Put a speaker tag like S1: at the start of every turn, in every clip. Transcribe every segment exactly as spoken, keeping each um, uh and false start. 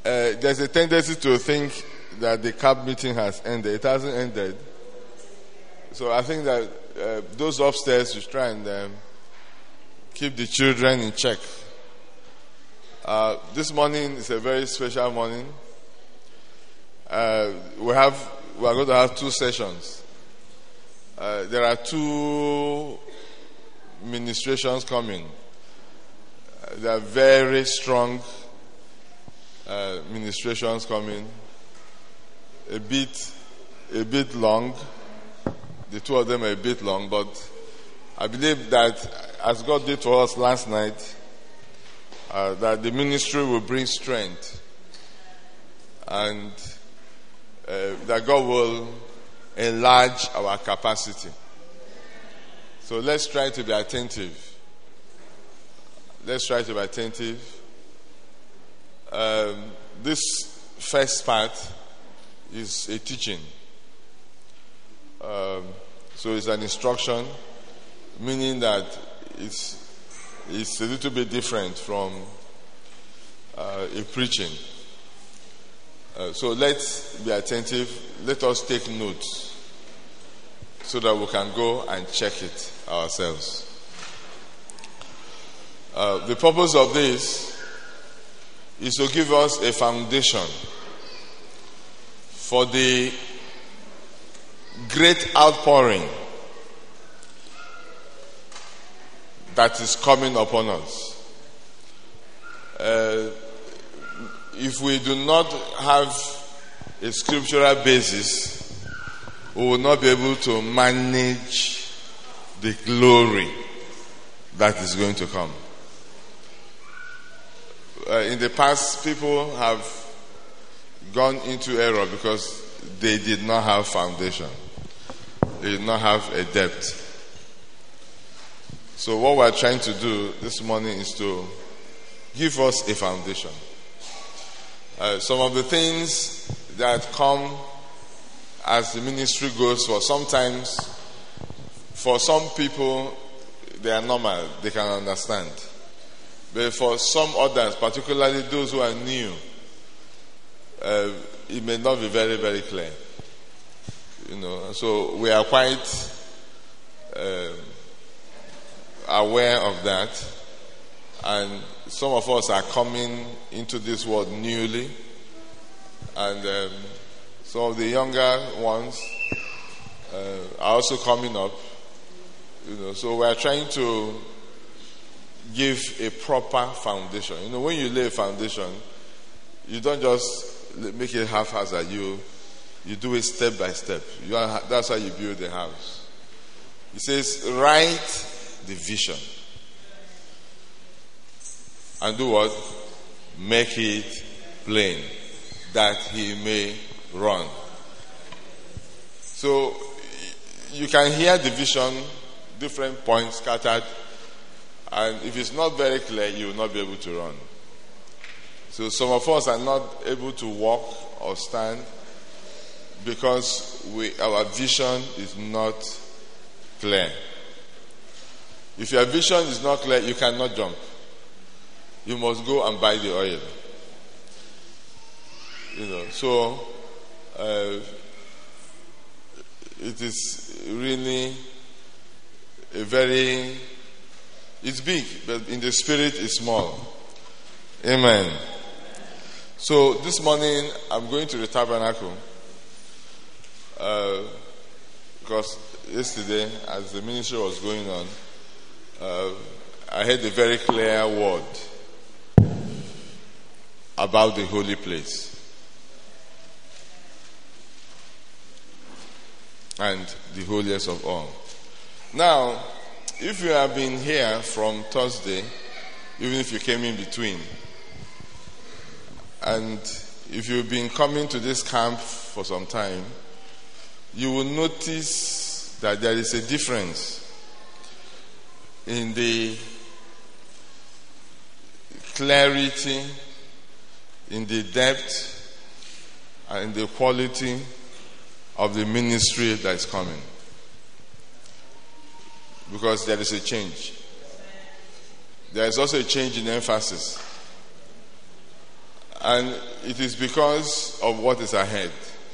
S1: Uh, there's a tendency to think that the C A B meeting has ended. It hasn't ended. So I think that uh, those upstairs should try and um, keep the children in check. Uh, this morning is a very special morning. Uh, we have we are going to have two sessions. Uh, there are two ministrations coming. Uh, they are very strong uh, ministrations coming. A bit, a bit long. The two of them are a bit long, but I believe that as God did to us last night, uh, that the ministry will bring strength, and uh, that God will enlarge our capacity. So let's try to be attentive. Let's try to be attentive. Um, this first part is a teaching. Um, so it's an instruction, meaning that it's it's a little bit different from uh, a preaching. Uh, so let's be attentive. Let us take notes so that we can go and check it ourselves. Uh, the purpose of this is to give us a foundation for the great outpouring that is coming upon us. Uh, if we do not have a scriptural basis, we will not be able to manage the glory that is going to come. Uh, in the past, people have gone into error because they did not have foundation. They did not have a depth. So what we're trying to do this morning is to give us a foundation. Uh, some of the things that come as the ministry goes for, sometimes for some people they are normal, they can understand. But for some others, particularly those who are new, uh, it may not be very, very clear. You know, so we are quite uh, aware of that, and some of us are coming into this world newly, and um, some of the younger ones uh, are also coming up. You know, so we are trying to give a proper foundation. You know, when you lay a foundation, you don't just make it haphazard. You you do it step by step. You are, that's how you build the house. It says, write the vision. And do what? Make it plain, that he may run. So you can hear the vision, different points scattered, and if it's not very clear, you will not be able to run. So some of us are not able to walk or stand because we, our vision is not clear. If your vision is not clear, you cannot jump. You must go and buy the oil. You know, so uh, it is really a very, it's big, but in the spirit it's small. Amen. So this morning I'm going to the tabernacle uh, because yesterday, as the ministry was going on, uh, I heard a very clear word about the holy place and the holiest of all. Now, if you have been here from Thursday, even if you came in between, and if you've been coming to this camp for some time, you will notice that there is a difference in the clarity, in the depth, and in the quality of the ministry that is coming. Because there is a change. There is also a change in emphasis. And it is because of what is ahead.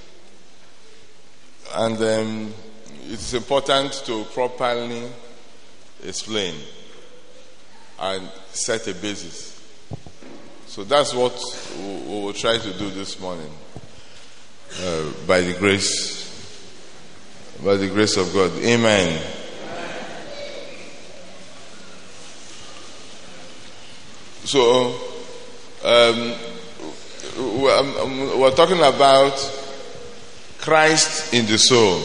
S1: And um, it's important to properly explain and set a basis. So that's what we will try to do this morning, uh, by the grace, by the grace of God. Amen. So, um, we're talking about Christ in the soul.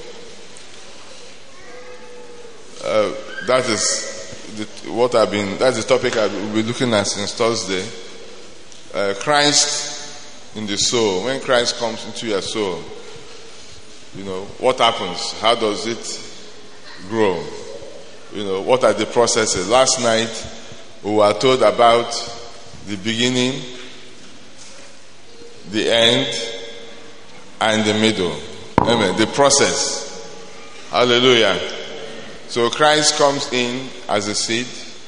S1: Uh, that is the, what I've been. That's the topic I will be looking at since Thursday. Uh, Christ in the soul. When Christ comes into your soul, you know what happens. How does it grow? You know what are the processes? Last night we were told about the beginning, the end, and the middle. Amen. The process. Hallelujah. So Christ comes in as a seed.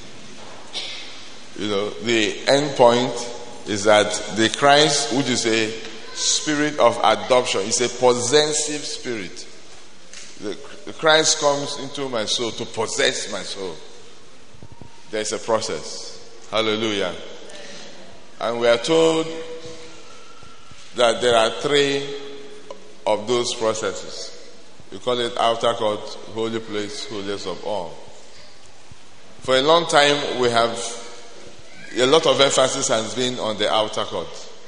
S1: You know, the end point is that the Christ, which is a spirit of adoption, is a possessive spirit. The, the Christ comes into my soul to possess my soul. There's a process. Hallelujah. And we are told that there are three of those processes. We call it outer court, holy place, holiest of all. For a long time, we have a lot of emphasis has been on the outer court.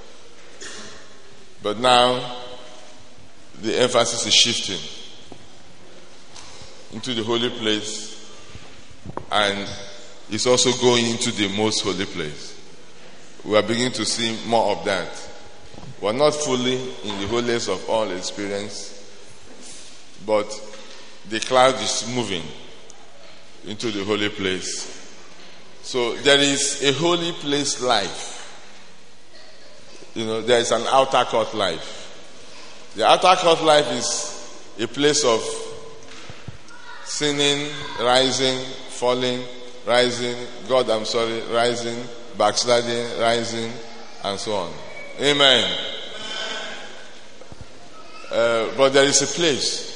S1: But now, the emphasis is shifting into the holy place, and it's also going into the most holy place. We are beginning to see more of that. We are not fully in the holiest of all experience, but the cloud is moving into the holy place. So there is a holy place life. You know, there is an outer court life. The outer court life is a place of sinning, rising, falling, rising, God I'm sorry, rising, backsliding, rising, and so on. Amen. Uh, but there is a place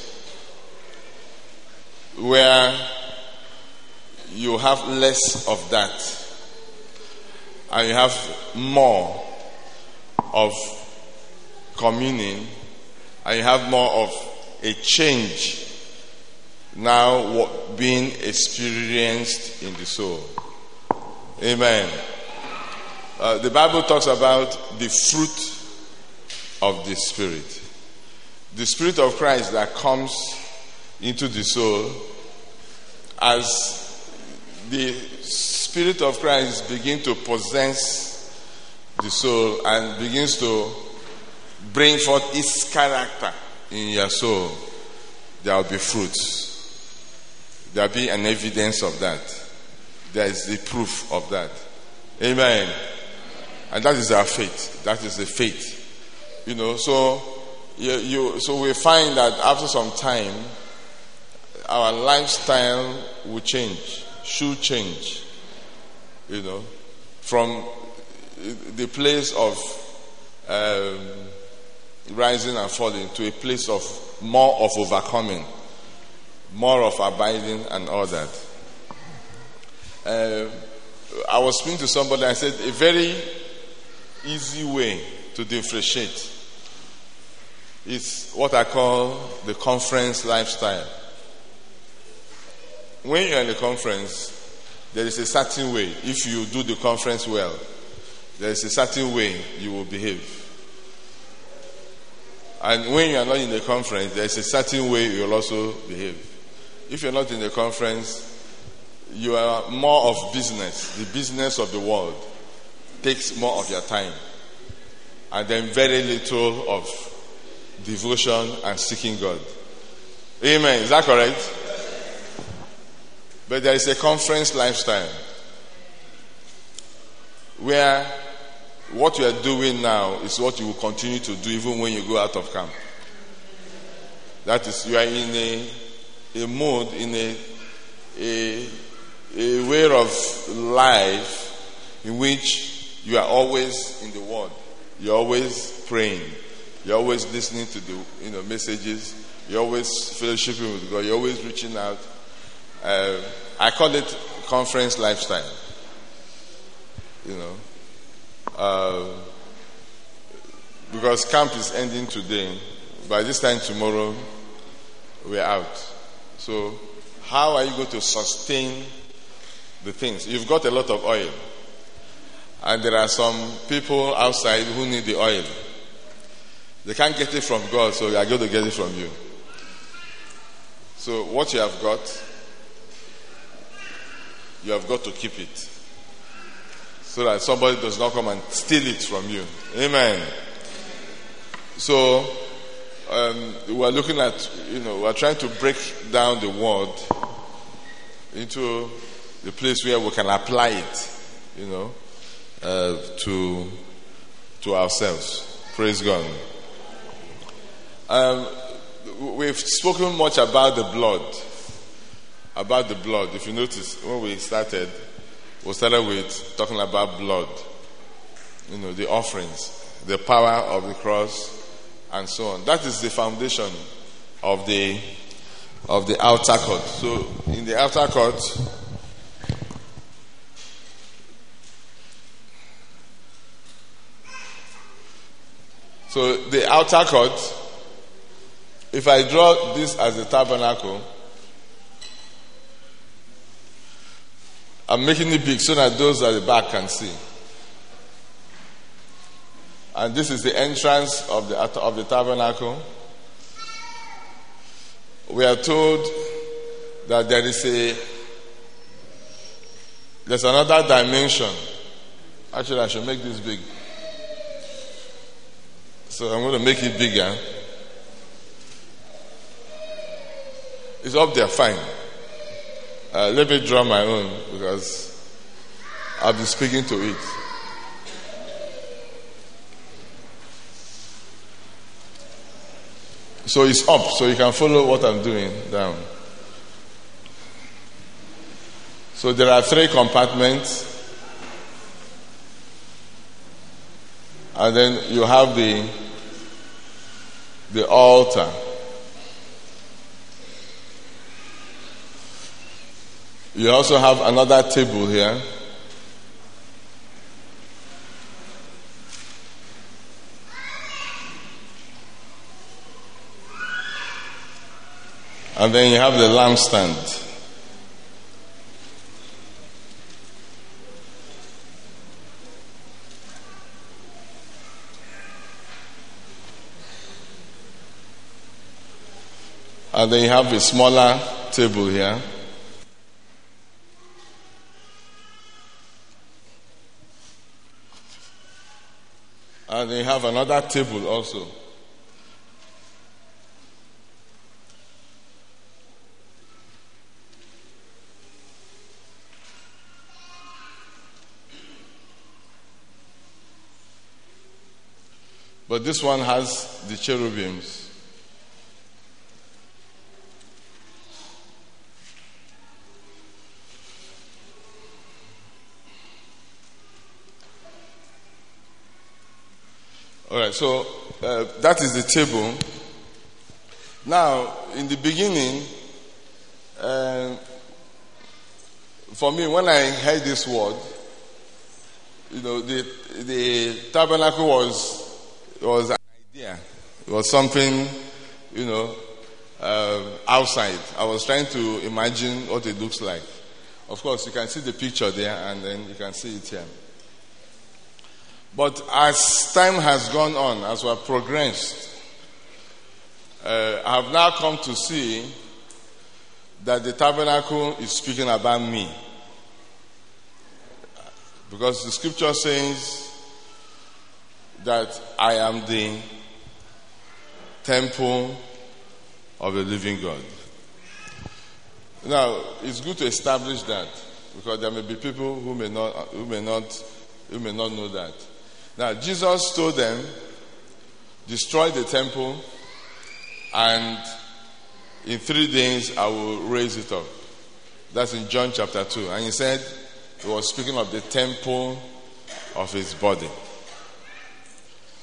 S1: where you have less of that, and you have more of communing, and you have more of a change now being experienced in the soul. Amen. Uh, the Bible talks about the fruit of the Spirit. The Spirit of Christ that comes into the soul, as the Spirit of Christ begins to possess the soul and begins to bring forth its character in your soul, there will be fruits. There will be an evidence of that. There is the proof of that. Amen. And that is our faith. That is the faith. You know, so you, you so we find that after some time, our lifestyle will change, should change. You know, from the place of um, rising and falling to a place of more of overcoming, more of abiding, and all that. Uh, I was speaking to somebody. I said a very easy way to differentiate is what I call the conference lifestyle. When you're in a conference, there is a certain way. If you do the conference well, there is a certain way you will behave. And when you are not in the conference, there is a certain way you will also behave. If you're not in the conference, you are more of business. The business of the world takes more of your time. And then very little of devotion and seeking God. Amen. Is that correct? But there is a conference lifestyle where what you are doing now is what you will continue to do even when you go out of camp. That is, you are in a, a mode, in a, a, a way of life in which you are always in the Word. You're always praying. You're always listening to the you know messages. You're always fellowshipping with God. You're always reaching out. Uh, I call it conference lifestyle. You know, uh, because camp is ending today. By this time tomorrow, we're out. So, how are you going to sustain the things? You've got a lot of oil, and there are some people outside who need the oil. They can't get it from God, so they are going to get it from you. So, what you have got, you have got to keep it, so that somebody does not come and steal it from you. Amen. So, um, we are looking at, you know, we are trying to break down the word into the place where we can apply it, you know, uh, to to ourselves. Praise God. Um, we've spoken much about the blood. About the blood. If you notice, when we started, we started with talking about blood. You know, the offerings, the power of the cross, and so on. That is the foundation of the of the outer court. So, in the outer court, so the outer court, if I draw this as the tabernacle, I'm making it big so that those at the back can see. And this is the entrance of the of the tabernacle. We are told that there is a there's another dimension. Actually, I should make this big. So I'm going to make it bigger. It's up there, fine. Uh, let me draw my own because I'll be speaking to it. So it's up, so you can follow what I'm doing down. So there are three compartments. And then you have the the altar. You also have another table here. And then you have the lampstand. And then you have a smaller table here. And then you have another table also. But this one has the cherubims. All right, so uh, that is the table. Now, in the beginning, uh, for me, when I heard this word, you know, the the tabernacle was was an idea. It was something, you know, uh, outside. I was trying to imagine what it looks like. Of course, you can see the picture there, and then you can see it here. But as time has gone on, as we have progressed, uh, I have now come to see that the tabernacle is speaking about me. Because the scripture says that I am the temple of the living God. Now, it's good to establish that, because there may be people who may not, who may not, who may not know that. Now, Jesus told them, destroy the temple, and in three days I will raise it up. That's in John chapter two. And he said, he was speaking of the temple of his body.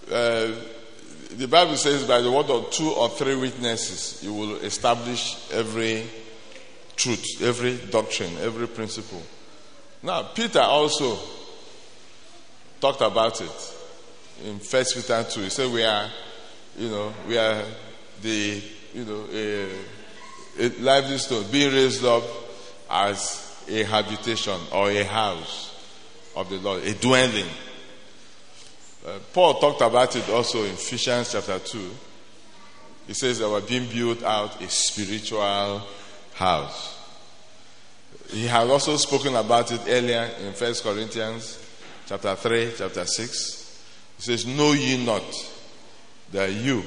S1: uh, the Bible says by the word of two or three witnesses, you will establish every truth, every doctrine, every principle. Now, Peter also talked about it in First Peter two. He said we are, you know, we are the, you know, a, a lively stone being raised up as a habitation or a house of the Lord, a dwelling. Uh, Paul talked about it also in Ephesians chapter two. He says that we're being built out a spiritual house. He had also spoken about it earlier in First Corinthians chapter three, chapter six. He says, know ye not that you...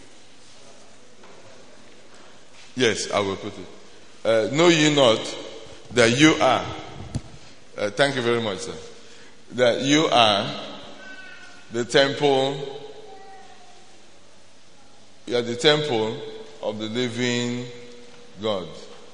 S1: Yes, I will put it. Uh, know ye not that you are... Uh, thank you very much, sir. That you are the temple... You are the temple of the living God.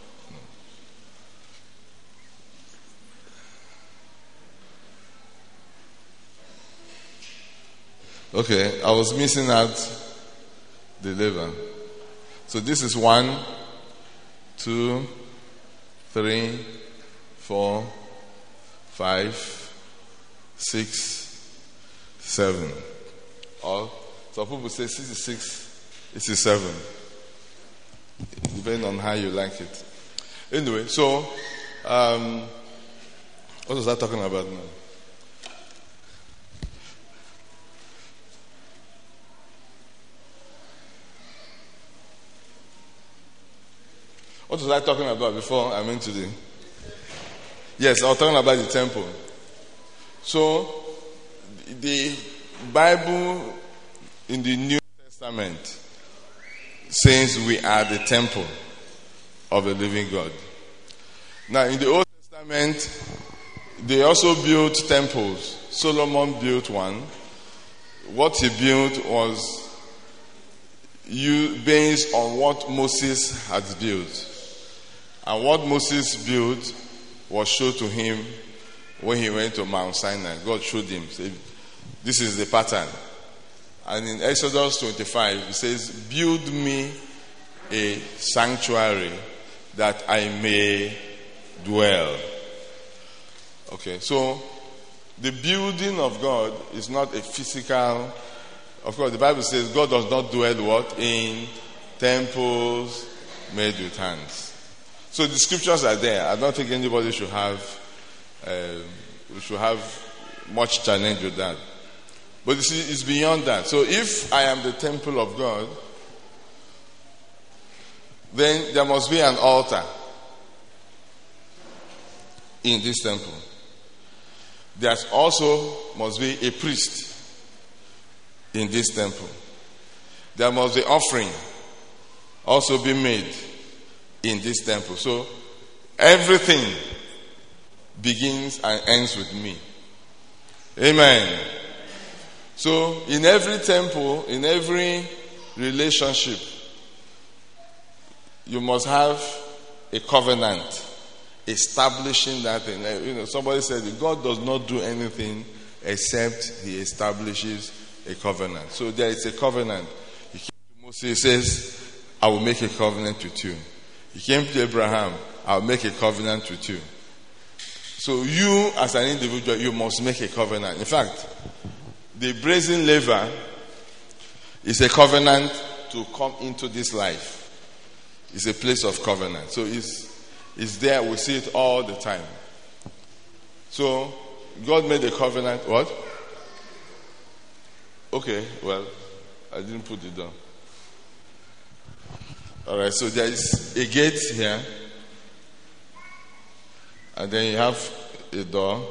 S1: Okay, I was missing out the eleven. So this is one, two, three, four, five, six, seven. Or some people say sixty-six, it's a seven. Depending on how you like it. Anyway, so um, what was I talking about now? What was I talking about before I went to the... Yes, I was talking about the temple. So, the Bible in the New Testament says we are the temple of the living God. Now, in the Old Testament, they also built temples. Solomon built one. What he built was you, based on what Moses had built. And what Moses built was shown to him when he went to Mount Sinai. God showed him, said, this is the pattern. And in Exodus twenty-five, it says, build me a sanctuary that I may dwell. Okay, so the building of God is not a physical... Of course, the Bible says God does not dwell what? In temples made with hands. So the scriptures are there. I don't think anybody should have uh, should have much challenge with that. But you see, it's beyond that. So if I am the temple of God, then there must be an altar in this temple. There also must be a priest in this temple. There must be offering also be made in this temple. So everything begins and ends with me. Amen. So in every temple, in every relationship, you must have a covenant establishing that thing. You know, somebody said that God does not do anything except he establishes a covenant. So there is a covenant. He came to Moses, he says, I will make a covenant with you. He came to Abraham, I'll make a covenant with you. So you, as an individual, you must make a covenant. In fact, the brazen laver is a covenant to come into this life. It's a place of covenant. So it's, it's there, we see it all the time. So, God made a covenant, what? Okay, well, I didn't put it down. Alright, so there is a gate here. And then you have a door.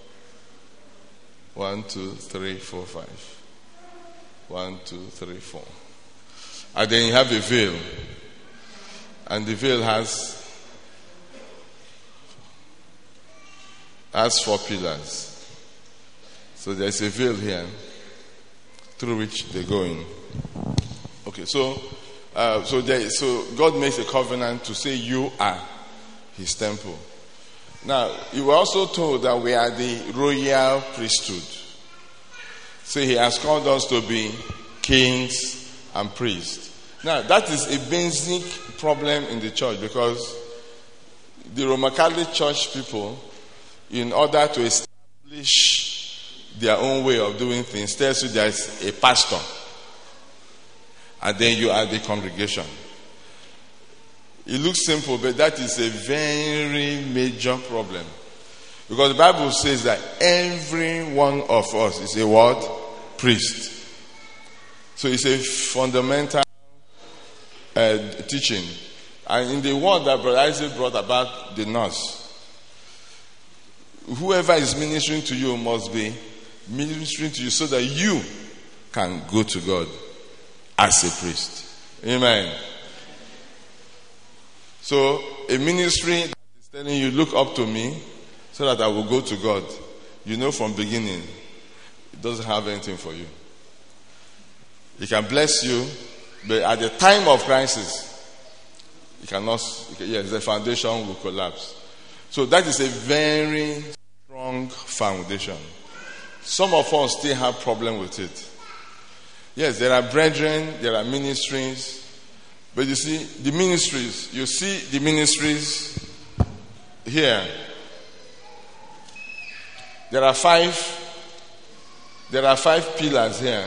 S1: One, two, three, four, five. One, two, three, four. And then you have a veil. And the veil has has four pillars. So there's a veil here through which they go in. Okay, so uh, so there, so God makes a covenant to say you are His temple. Now, you were also told that we are the royal priesthood. So he has called us to be kings and priests. Now, that is a basic problem in the church, because the Roman Catholic Church people, in order to establish their own way of doing things, tells you there is a pastor, and then you are the congregation. It looks simple, but that is a very major problem. Because the Bible says that every one of us is a what? Priest. So it's a fundamental uh, teaching. And in the word that Brother Isaac brought about the nurse, whoever is ministering to you must be ministering to you so that you can go to God as a priest. Amen. So a ministry that is telling you, look up to me so that I will go to God, you know from beginning, it doesn't have anything for you. It can bless you, but at the time of crisis, it cannot, it can, yes, the foundation will collapse. So that is a very strong foundation. Some of us still have problem with it. Yes, there are brethren, there are ministries, but you see, the ministries, you see the ministries here. There are five, there are five pillars here.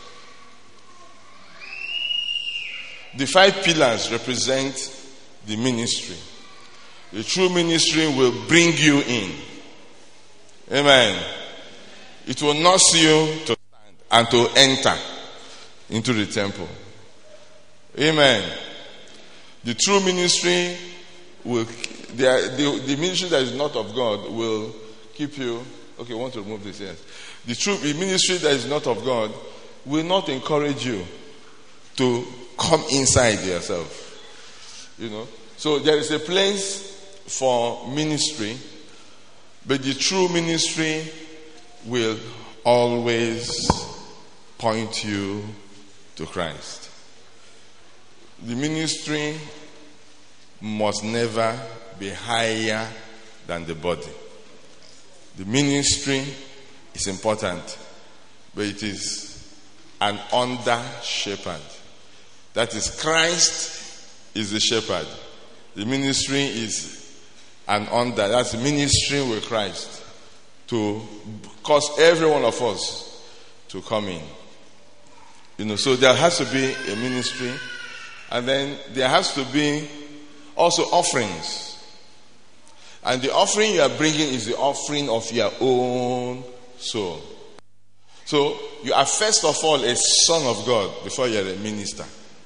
S1: The five pillars represent the ministry. The true ministry will bring you in. Amen. It will nurse you to stand and to enter into the temple. Amen. The true ministry will, the, the, the ministry that is not of God will keep you. Okay, I want to remove this, yes. The true the ministry that is not of God will not encourage you to come inside yourself. You know. So there is a place for ministry, but the true ministry will always point you to Christ. The ministry must never be higher than the body. The ministry is important, but it is an under shepherd. That is, Christ is the shepherd. The ministry is an under. That's ministry with Christ to cause every one of us to come in. You know, so there has to be a ministry, and then there has to be also offerings. And the offering you are bringing is the offering of your own soul. So you are first of all a son of God before you are a minister.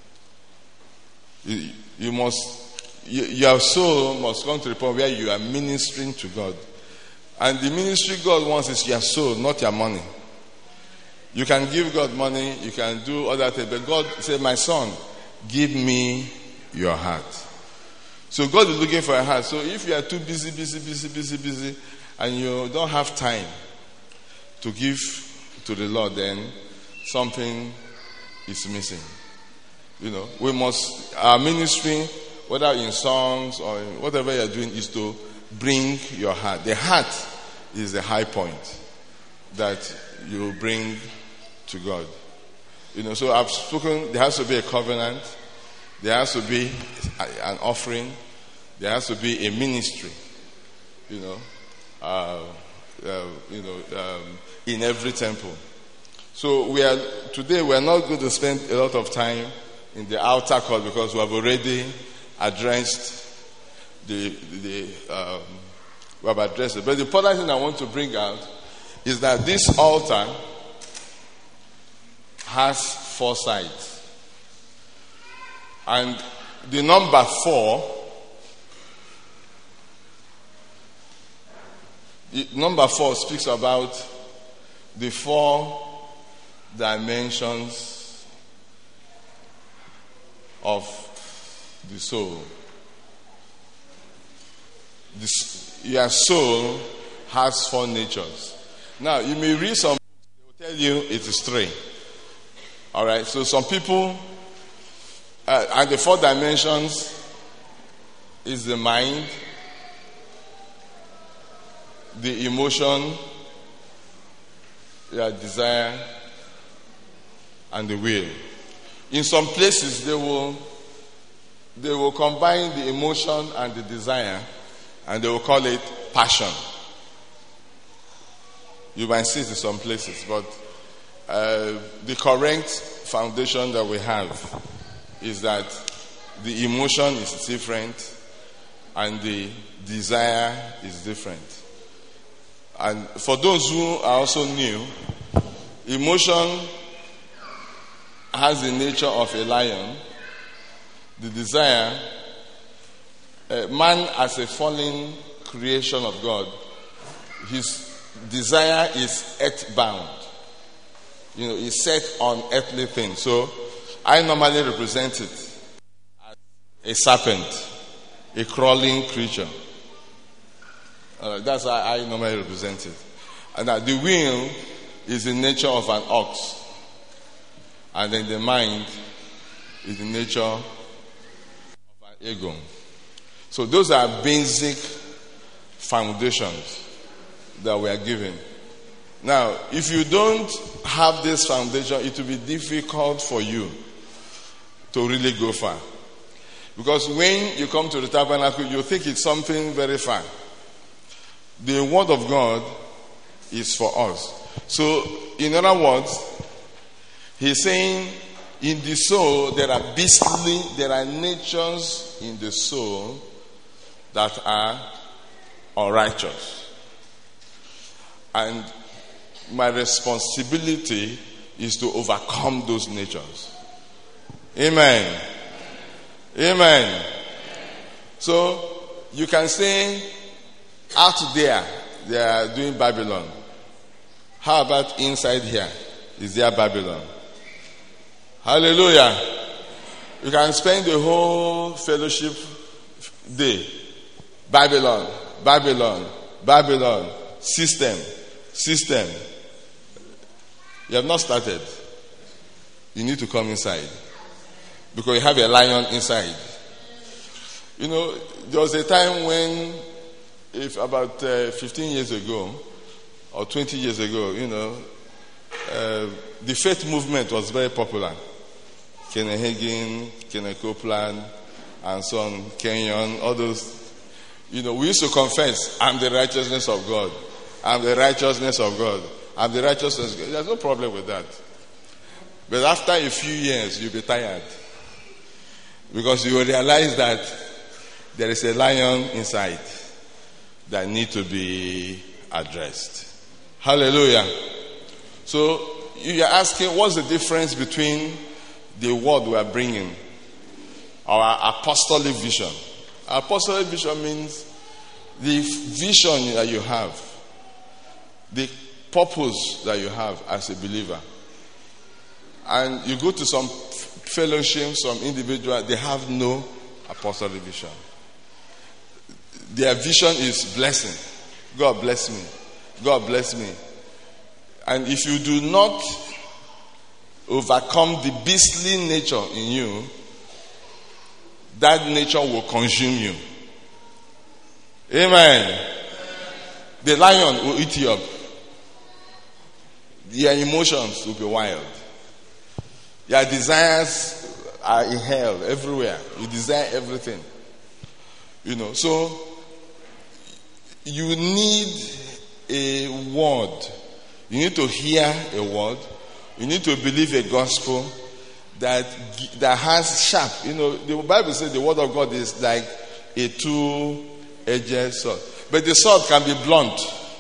S1: You, you must, you, your soul must come to the point where you are ministering to God. And the ministry God wants is your soul, not your money. You can give God money, you can do other things, but God said, my son, give me your heart. So God is looking for a heart. So if you are too busy, busy, busy, busy, busy, and you don't have time to give to the Lord, then something is missing. You know, we must, our ministry, whether in songs or in whatever you are doing, is to bring your heart. The heart is the high point that you bring to God. You know, so I've spoken, there has to be a covenant, there has to be an offering, there has to be a ministry, you know, uh, uh, you know, um, in every temple. So we are, today we are not going to spend a lot of time in the outer court because we have already addressed the, the um, we have addressed it. But the important thing I want to bring out is that this altar has four sides. And the number four, the number four speaks about the four dimensions of the soul. This, your soul has four natures. Now, you may read some books, they will tell you it is three. All right, so some people, uh, and the four dimensions is the mind, the emotion, your desire, and the will. In some places, they will they will combine the emotion and the desire, and they will call it passion. You might see it in some places, but uh, the correct foundation that we have is that the emotion is different and the desire is different. And for those who are also new, emotion has the nature of a lion. The desire, uh, man as a fallen creation of God, his desire is earthbound. You know, it's set on earthly things. So I normally represent it as a serpent, a crawling creature. Uh, that's how I normally represent it. And that the will is the nature of an ox. And then the mind is the nature of an ego. So those are basic foundations that we are given. Now, if you don't have this foundation, it will be difficult for you to really go far. Because when you come to the tabernacle, you think it's something very far. The word of God is for us. So, in other words, he's saying in the soul there are beastly, there are natures in the soul that are unrighteous. And my responsibility is to overcome those natures. Amen. Amen. So you can say out there they are doing Babylon. How about inside here? Is there Babylon? Hallelujah. You can spend the whole fellowship day. Babylon, Babylon, Babylon, system, system. You have not started. You need to come inside. Because you have a lion inside. You know, there was a time when, if about uh, fifteen years ago, or twenty years ago, you know, uh, the faith movement was very popular. Kenneth Hagin, Kenneth Copeland, and so on, Kenyon, all those. You know, we used to confess, I'm the righteousness of God. I'm the righteousness of God. I'm the righteousness of God. There's no problem with that. But after a few years, you'll be tired. Because you will realize that there is a lion inside that needs to be addressed. Hallelujah. So, you are asking, what's the difference between the word we are bringing, our apostolic vision? Apostolic vision means the vision that you have, the purpose that you have as a believer. And you go to some fellowship, some individual, they have no apostolic vision. Their vision is blessing. God bless me. God bless me. And if you do not overcome the beastly nature in you, that nature will consume you. Amen. The lion will eat you up. Your emotions will be wild. Your desires are in hell everywhere. You desire everything. You know, so you need a word. You need to hear a word. You need to believe a gospel that that has sharp. You know, the Bible says the word of God is like a two-edged sword. But the sword can be blunt.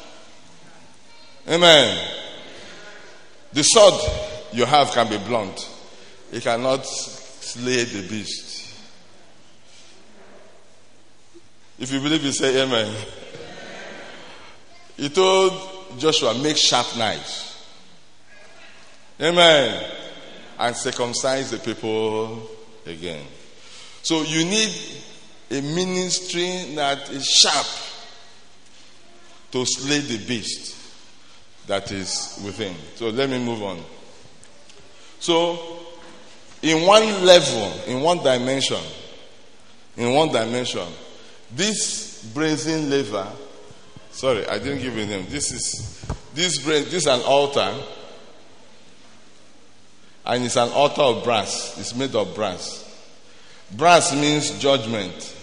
S1: Amen. The sword you have can be blunt. It cannot slay the beast. If you believe, you say amen. He told Joshua, make sharp knives. Amen. And circumcise the people again. So you need a ministry that is sharp to slay the beast that is within. So let me move on. So, in one level, in one dimension, in one dimension, this brazen laver, sorry, I didn't give you a name. This is This brain, this is an altar, and it's an altar of brass. It's made of brass. Brass means judgment.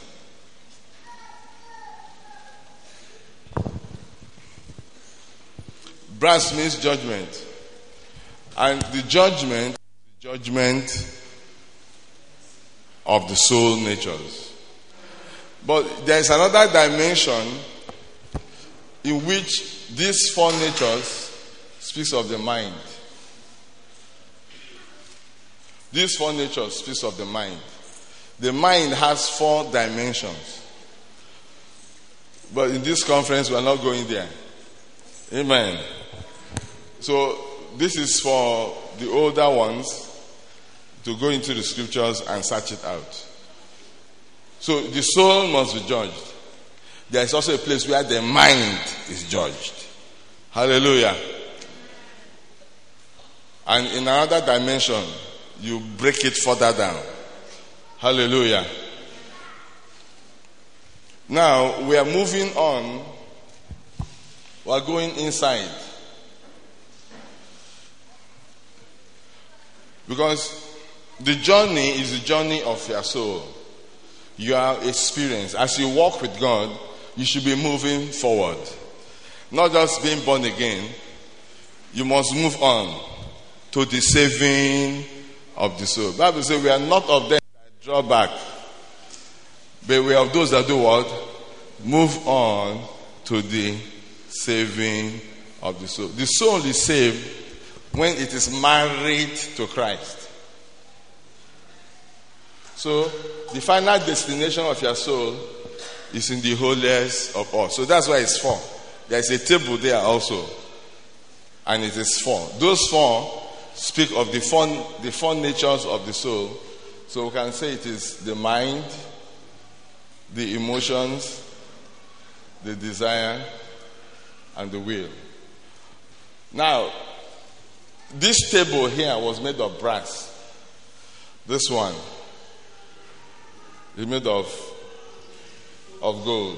S1: Brass means judgment. And the judgment, the judgment of the soul natures. But there is another dimension in which these four natures speaks of the mind. These four natures speaks of the mind. The mind has four dimensions. But in this conference, we are not going there. Amen. So this is for the older ones to go into the scriptures and search it out. So the soul must be judged. There is also a place where the mind is judged. Hallelujah. And in another dimension, you break it further down. Hallelujah. Now, we are moving on. We are going inside. Because the journey is the journey of your soul. Your experience. As you walk with God, you should be moving forward. Not just being born again. You must move on to the saving of the soul. The Bible says we are not of them that draw back, but we are of those that do what? Move on to the saving of the soul. The soul is saved when it is married to Christ. So, the final destination of your soul is in the holiest of all. So that's why it's four. There's a table there also. And it is four. Those four speak of the four, the four natures of the soul. So we can say it is the mind, the emotions, the desire, and the will. Now, this table here was made of brass. This one is made of, of gold.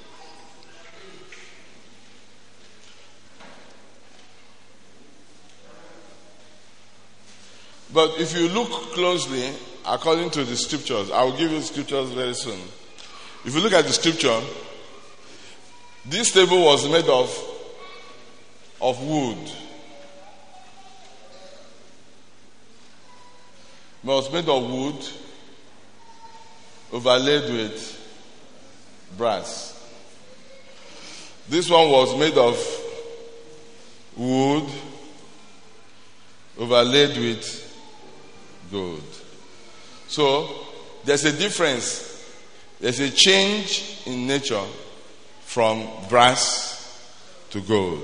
S1: But if you look closely, according to the scriptures, I will give you scriptures very soon. If you look at the scripture, this table was made of, of wood. It was made of wood, overlaid with brass. This one was made of wood, overlaid with gold. So, there's a difference. There's a change in nature from brass to gold.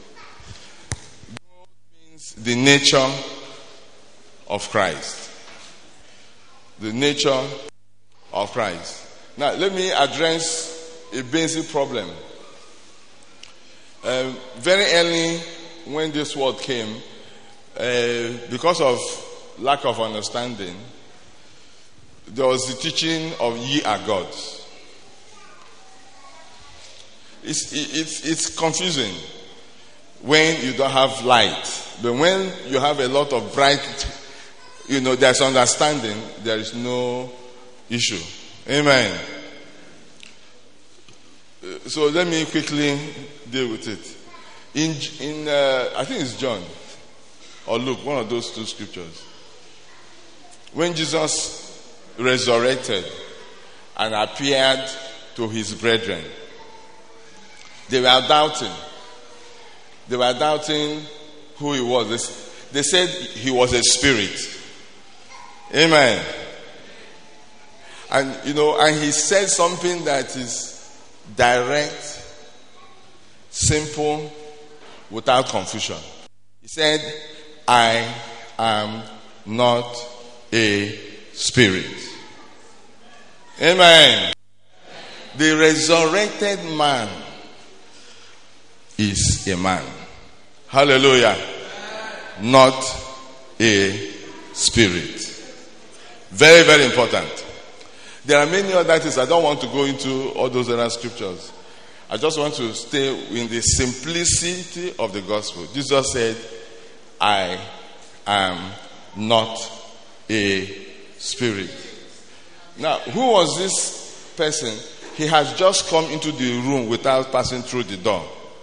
S1: Gold means the nature of Christ. The nature of Christ. Now, let me address a basic problem. Uh, very early when this word came, uh, because of lack of understanding, there was the teaching of ye are gods. It's, it's, it's confusing when you don't have light. But when you have a lot of bright, you know, there's understanding, there is no issue. Amen. So let me quickly deal with it. In, in uh, I think it's John or Luke, one of those two scriptures. When Jesus resurrected and appeared to his brethren, they were doubting. They were doubting who he was. They said he was a spirit. Amen. And, you know, and he said something that is direct, simple, without confusion. He said, I am not a spirit. Amen. The resurrected man is a man. Hallelujah. Not a spirit. Very, very important. There are many other things. I don't want to go into all those other scriptures. I just want to stay in the simplicity of the gospel. Jesus said, I am not a spirit. Now, who was this person? He has just come into the room without passing through the door.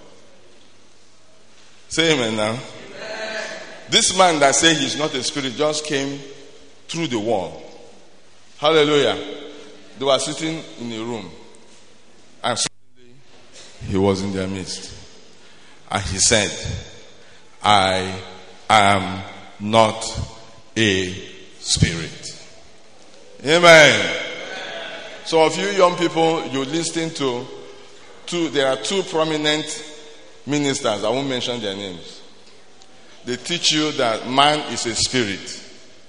S1: Say amen now. Amen. This man that said he's not a spirit just came through the wall. Hallelujah. They were sitting in a room. And suddenly, he was in their midst. And he said, I am not a spirit. Amen. Some of you young people, you listen to, two, there are two prominent ministers, I won't mention their names. They teach you that man is a spirit.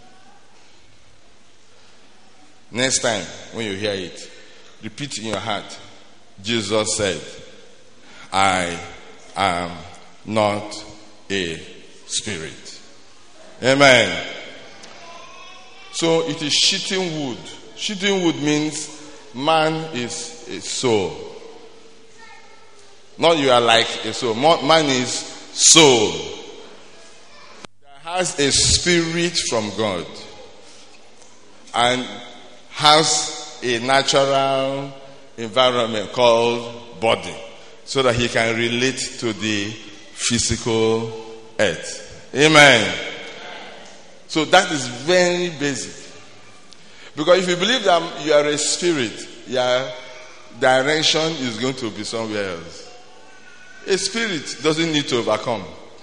S1: Next time, when you hear it, repeat in your heart, Jesus said, I am not a spirit. Amen. So it is shitting wood. Shitting wood means man is a soul. Not you are like a soul. Man is soul. That has a spirit from God. And has a natural environment called body. So that he can relate to the physical earth. Amen. So that is very basic. Because if you believe that you are a spirit, your direction is going to be somewhere else. A spirit doesn't need to overcome.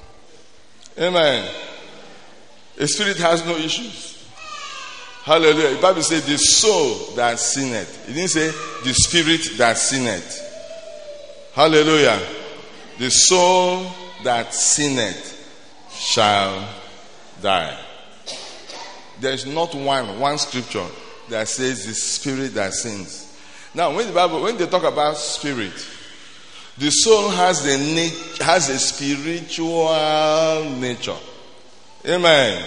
S1: Amen. A spirit has no issues. Hallelujah. The Bible says the soul that sinneth. It didn't say the spirit that sinneth. Hallelujah. The soul that sinneth shall die. There is not one, one scripture that says the spirit that sins. Now, when the Bible, when they talk about spirit, the soul has the nat- has a spiritual nature. Amen.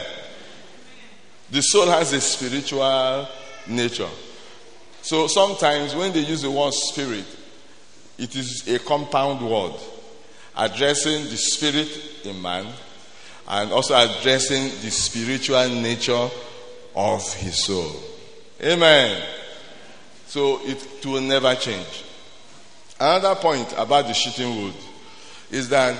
S1: The soul has a spiritual nature. So sometimes when they use the word spirit, it is a compound word addressing the spirit in man and also addressing the spiritual nature of his soul. Amen. So it will never change. Another point about the shitting wood is that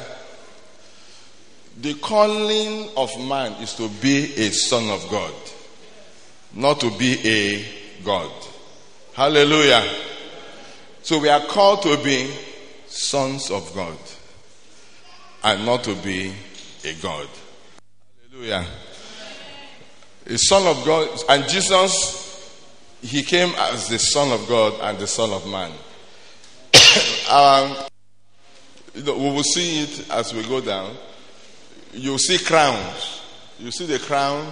S1: the calling of man is to be a son of God, not to be a God. Hallelujah. So we are called to be sons of God and not to be a God. Hallelujah. A son of God, and Jesus, he came as the Son of God and the Son of Man. um, you know, we will see it as we go down. You see crowns. You see the crown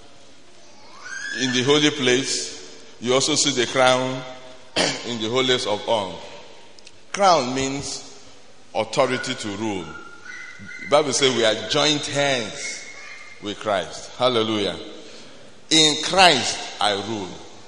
S1: in the holy place. You also see the crown in the holiest of all. Crown means authority to rule. The Bible says we are joint hands with Christ. Hallelujah. In Christ I rule.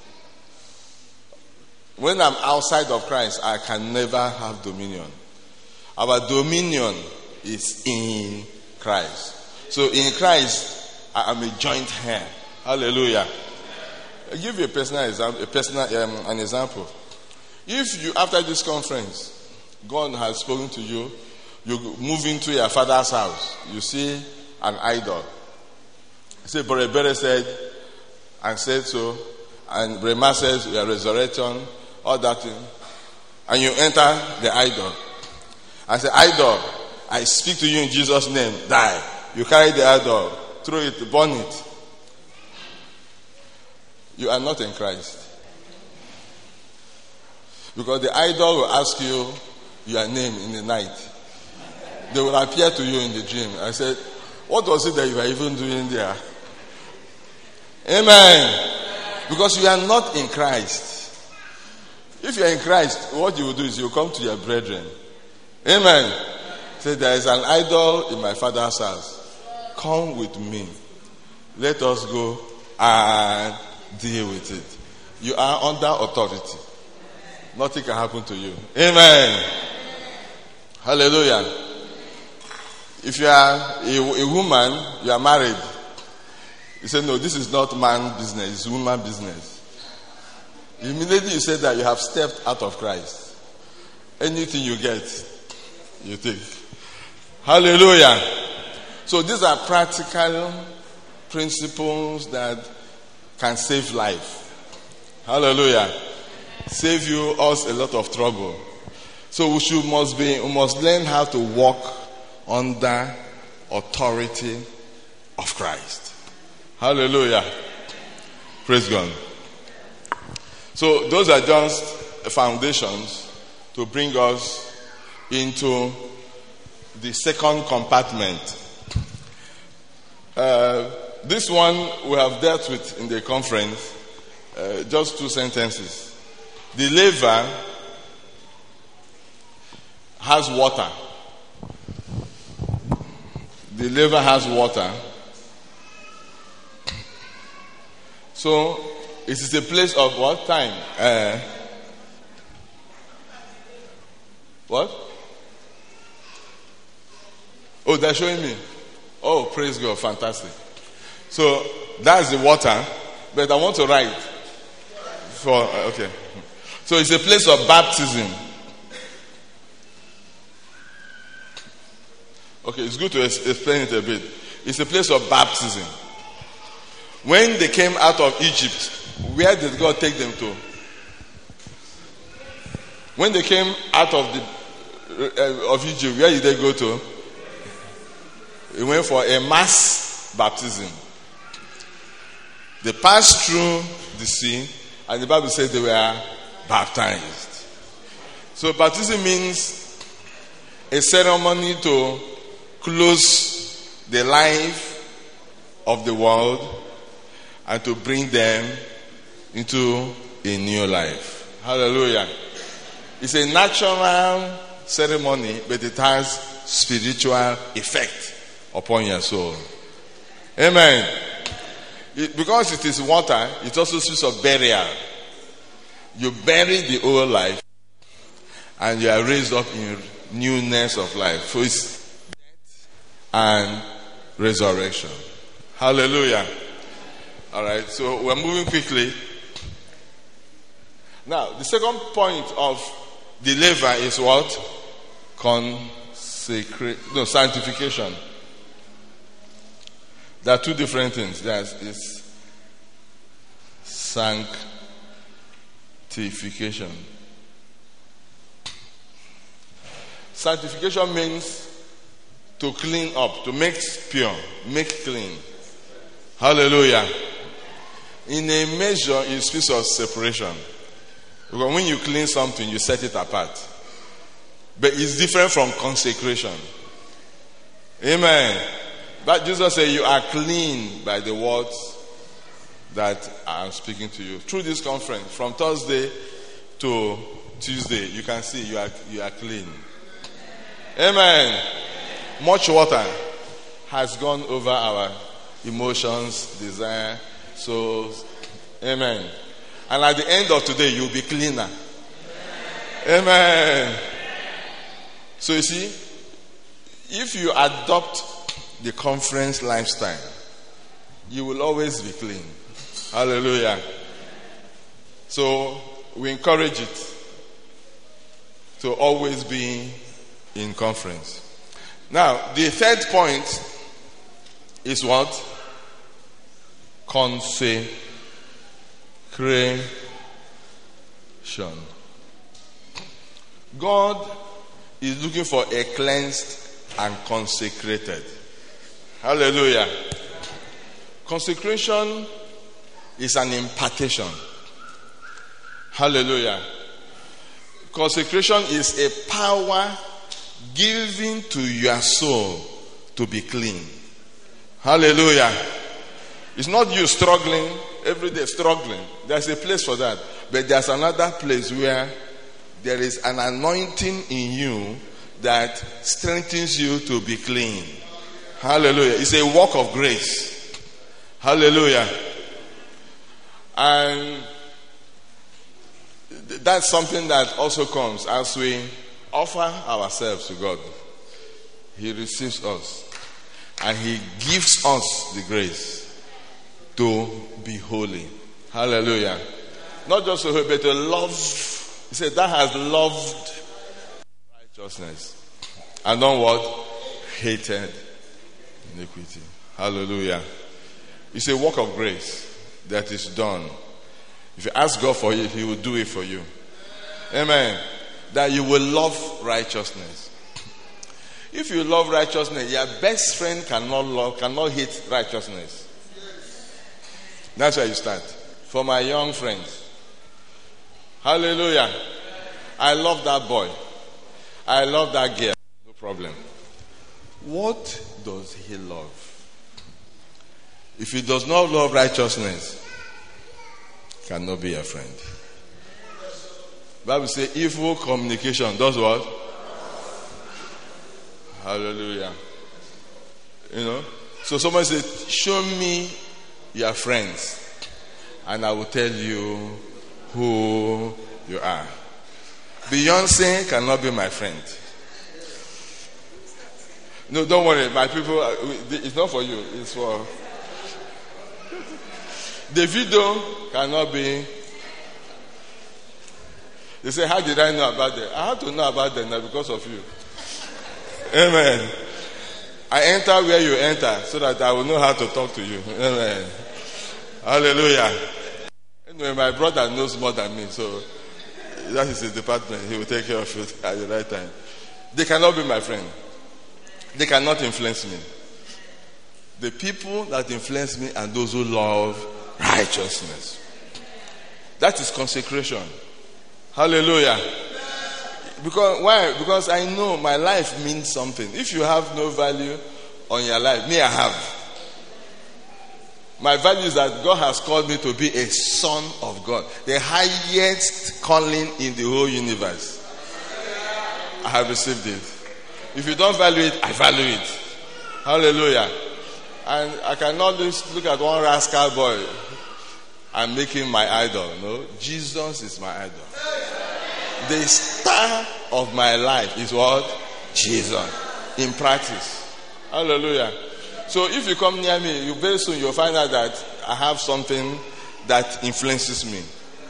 S1: When I'm outside of Christ, I can never have dominion. Our dominion is in Christ. So in Christ, I am a joint hand. Hallelujah. I'll give you a personal example. A personal um, an example. If you, after this conference, God has spoken to you, you move into your father's house, you see an idol. Say, Borebere said, and said so, and Rema says, we are resurrection, all that thing. And you enter the idol. I say, idol, I speak to you in Jesus' name, die. You carry the idol, throw it, burn it. You are not in Christ. Because the idol will ask you your name in the night. They will appear to you in the dream. I said, what was it that you were even doing there? Amen. Because you are not in Christ. If you are in Christ, what you will do is you will come to your brethren. Amen. Say, there is an idol in my father's house. Come with me. Let us go and deal with it. You are under authority. Nothing can happen to you. Amen. Hallelujah. If you are a, a woman, you are married. You say, no, this is not man business, it's woman business. Immediately you say that, you have stepped out of Christ. Anything you get, you take. Hallelujah. So these are practical principles that can save life. Hallelujah. Save you us a lot of trouble. So we should must be we must learn how to walk under authority of Christ. Hallelujah. Praise God. So those are just foundations to bring us into the second compartment. Uh, this one we have dealt with in the conference. Uh, just two sentences. The laver has water. The laver has water. So it is a place of what? Time. Uh, what? Oh, they're showing me. Oh, praise God. Fantastic. So that's the water. But I want to write. For, okay. So it's a place of baptism. Okay, it's good to explain it a bit. It's a place of baptism. When they came out of Egypt, where did God take them to? When they came out of the uh, of Egypt, where did they go to? They went for a mass baptism. They passed through the sea, and the Bible says they were baptized. So baptism means a ceremony to close the life of the world and to bring them into a new life. Hallelujah. It's a natural ceremony, but it has spiritual effect upon your soul. Amen. It, because it is water, it also speaks of burial. You bury the old life and you are raised up in newness of life. So it's death and resurrection. Hallelujah. Alright, so we're moving quickly. Now, the second point of the laver is what? Consecrate, no, sanctification. There are two different things. There is sanctification. Sanctification means to clean up, to make pure, make clean. Hallelujah. In a measure, it speaks of separation. Because when you clean something, you set it apart. But it's different from consecration. Amen. But Jesus said, you are clean by the words that I am speaking to you. Through this conference, from Thursday to Tuesday, you can see you are you are clean. Amen. Much water has gone over our emotions, desire, souls. Amen. And at the end of today, you'll be cleaner. Amen. So you see, if you adopt the conference lifestyle, you will always be clean. Hallelujah. So we encourage it to always be in conference. Now, the third point is what? Consecration. God is looking for a cleansed and consecrated. Hallelujah. Consecration is an impartation. Hallelujah. Consecration is a power given to your soul to be clean. Hallelujah. It's not you struggling, every day struggling. There's a place for that. But there's another place where there is an anointing in you that strengthens you to be clean. Hallelujah. It's a work of grace. Hallelujah. And that's something that also comes as we offer ourselves to God, He receives us. And He gives us the grace to be holy. Hallelujah. Not just to holy, but to love. He said that has loved righteousness. And not what? Hated iniquity. Hallelujah. It's a work of grace that is done. If you ask God for it, He will do it for you. Amen. That you will love righteousness. If you love righteousness, your best friend cannot love, cannot hate righteousness. That's where you start. For my young friends. Hallelujah. I love that boy. I love that girl. No problem. What does he love? If he does not love righteousness, cannot be a friend. Bible says evil communication does what? Hallelujah. You know? So someone said, show me your friends and I will tell you who you are. Beyonce cannot be my friend. No, don't worry. My people, it's not for you. It's for... Davido cannot be... They say, how did I know about them? I had to know about them now because of you. Amen. I enter where you enter so that I will know how to talk to you. Amen. Hallelujah. Anyway, my brother knows more than me, so that is his department. He will take care of it at the right time. They cannot be my friend. They cannot influence me. The people that influence me are those who love righteousness. That is consecration. Hallelujah. Because why? Because I know my life means something. If you have no value on your life, me I have. My value is that God has called me to be a son of God. The highest calling in the whole universe. I have received it. If you don't value it, I value it. Hallelujah. And I cannot just look at one rascal boy and make him my idol. No, Jesus is my idol. The star of my life is what? Jesus. In practice. Hallelujah. So if you come near me, you very soon you'll find out that I have something that influences me.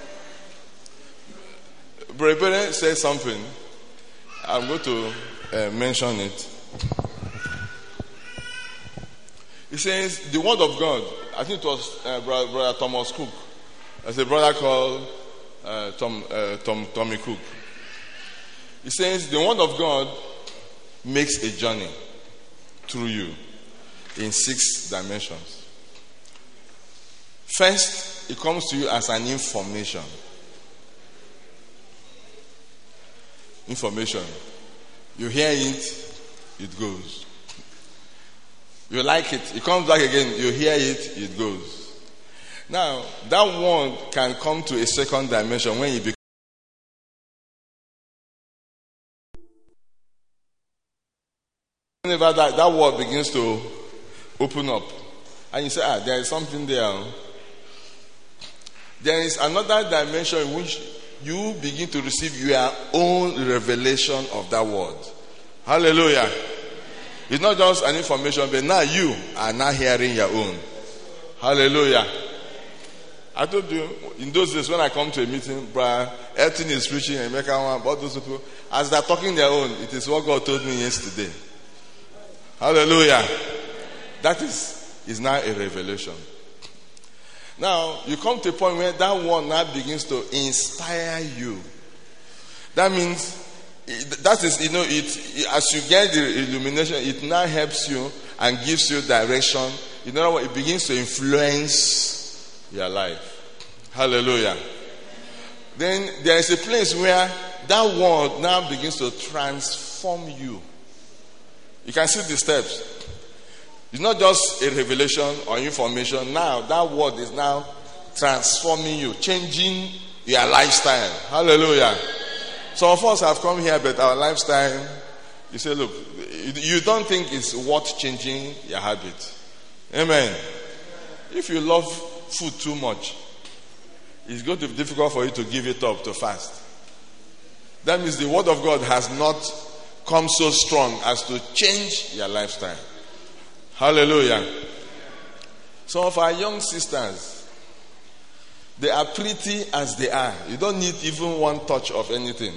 S1: Brother said something. I'm going to uh, mention it. He says, the word of God, I think it was uh, brother, brother Thomas Cook. There's a brother called uh, Tom, uh, Tom, Tommy Cook. He says, the word of God makes a journey through you in six dimensions. First, it comes to you as an information. Information. You hear it, it goes. You like it, it comes back again, you hear it, it goes. Now, that one can come to a second dimension when you become. Whenever that, that word begins to open up, and you say, ah, there is something there. There is another dimension in which you begin to receive your own revelation of that word. Hallelujah. It's not just an information, but now you are now hearing your own. Hallelujah. I told you, in those days when I come to a meeting, brother, Elton is preaching and make about those people. As they're talking their own, it is what God told me yesterday. Hallelujah. That is, is now a revelation. Now, you come to a point where that one now begins to inspire you. That means, that is, you know, it, as you get the illumination, it now helps you and gives you direction. In other words, it begins to influence your life. Hallelujah. Then there is a place where that word now begins to transform you. You can see the steps. It's not just a revelation or information. Now, that word is now transforming you, changing your lifestyle. Hallelujah. Some of us have come here, but our lifestyle, you say, look, you don't think it's worth changing your habit. Amen. If you love food too much, it's going to be difficult for you to give it up to fast. That means the word of God has not come so strong as to change your lifestyle. Hallelujah. Some of our young sisters, they are pretty as they are. You don't need even one touch of anything.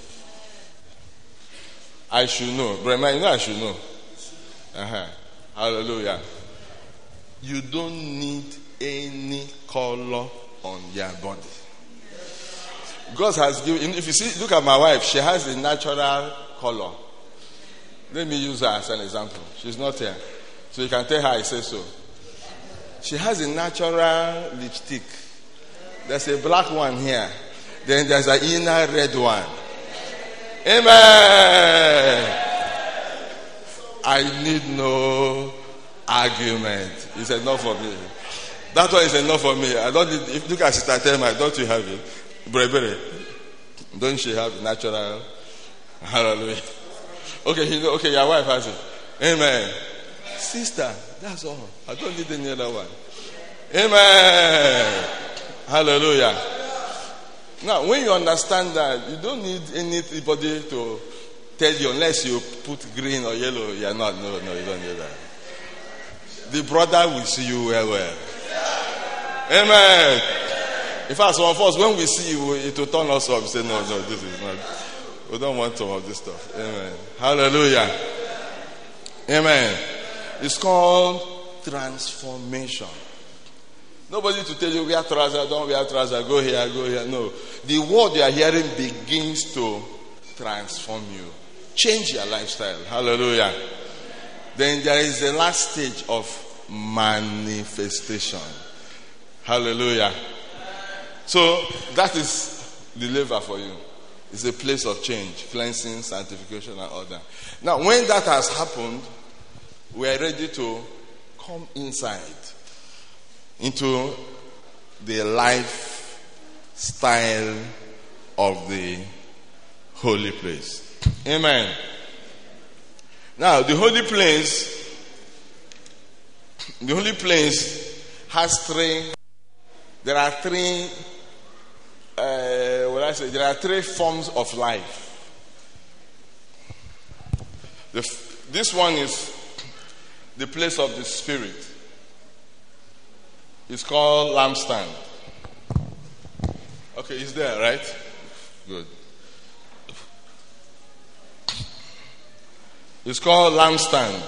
S1: I should know. Brahma, you know I should know. Uh-huh. Hallelujah. You don't need any color on your body. God has given, if you see, look at my wife, she has a natural color. Let me use her as an example. She's not here. So you can tell her I say so. She has a natural lipstick. There's a black one here. Then there's an inner red one. Amen. I need no argument. It's enough for me. That one is enough for me. I don't need, if look at Sister Tema, don't you have it? Brebere. Don't she have natural? Hallelujah. Okay, you know, okay, your wife has it. Amen. Sister, that's all. I don't need any other one. Amen. Hallelujah. Now, when you understand that, you don't need anybody to tell you, unless you put green or yellow, you're not. No, no, you don't need that. The brother will see you well, well. Amen. In fact, some of us, when we see you, it will turn us up. Say, no, no, this is not. We don't want some of this stuff. Amen. Hallelujah. Amen. It's called transformation. Nobody to tell you, wear trousers, don't wear trousers, go here, go here. No. The word you are hearing begins to transform you. Change your lifestyle. Hallelujah. Then there is the last stage of manifestation. Hallelujah. So that is the lever for you. It's a place of change, cleansing, sanctification, and all that. Now, when that has happened, we are ready to come inside into the lifestyle of the holy place. Amen. Now, the holy place, the holy place has three, there are three, uh, what I say, there are three forms of life. The, this one is the place of the Spirit. It's called lampstand. Okay, it's there, right? Good. It's called lampstand.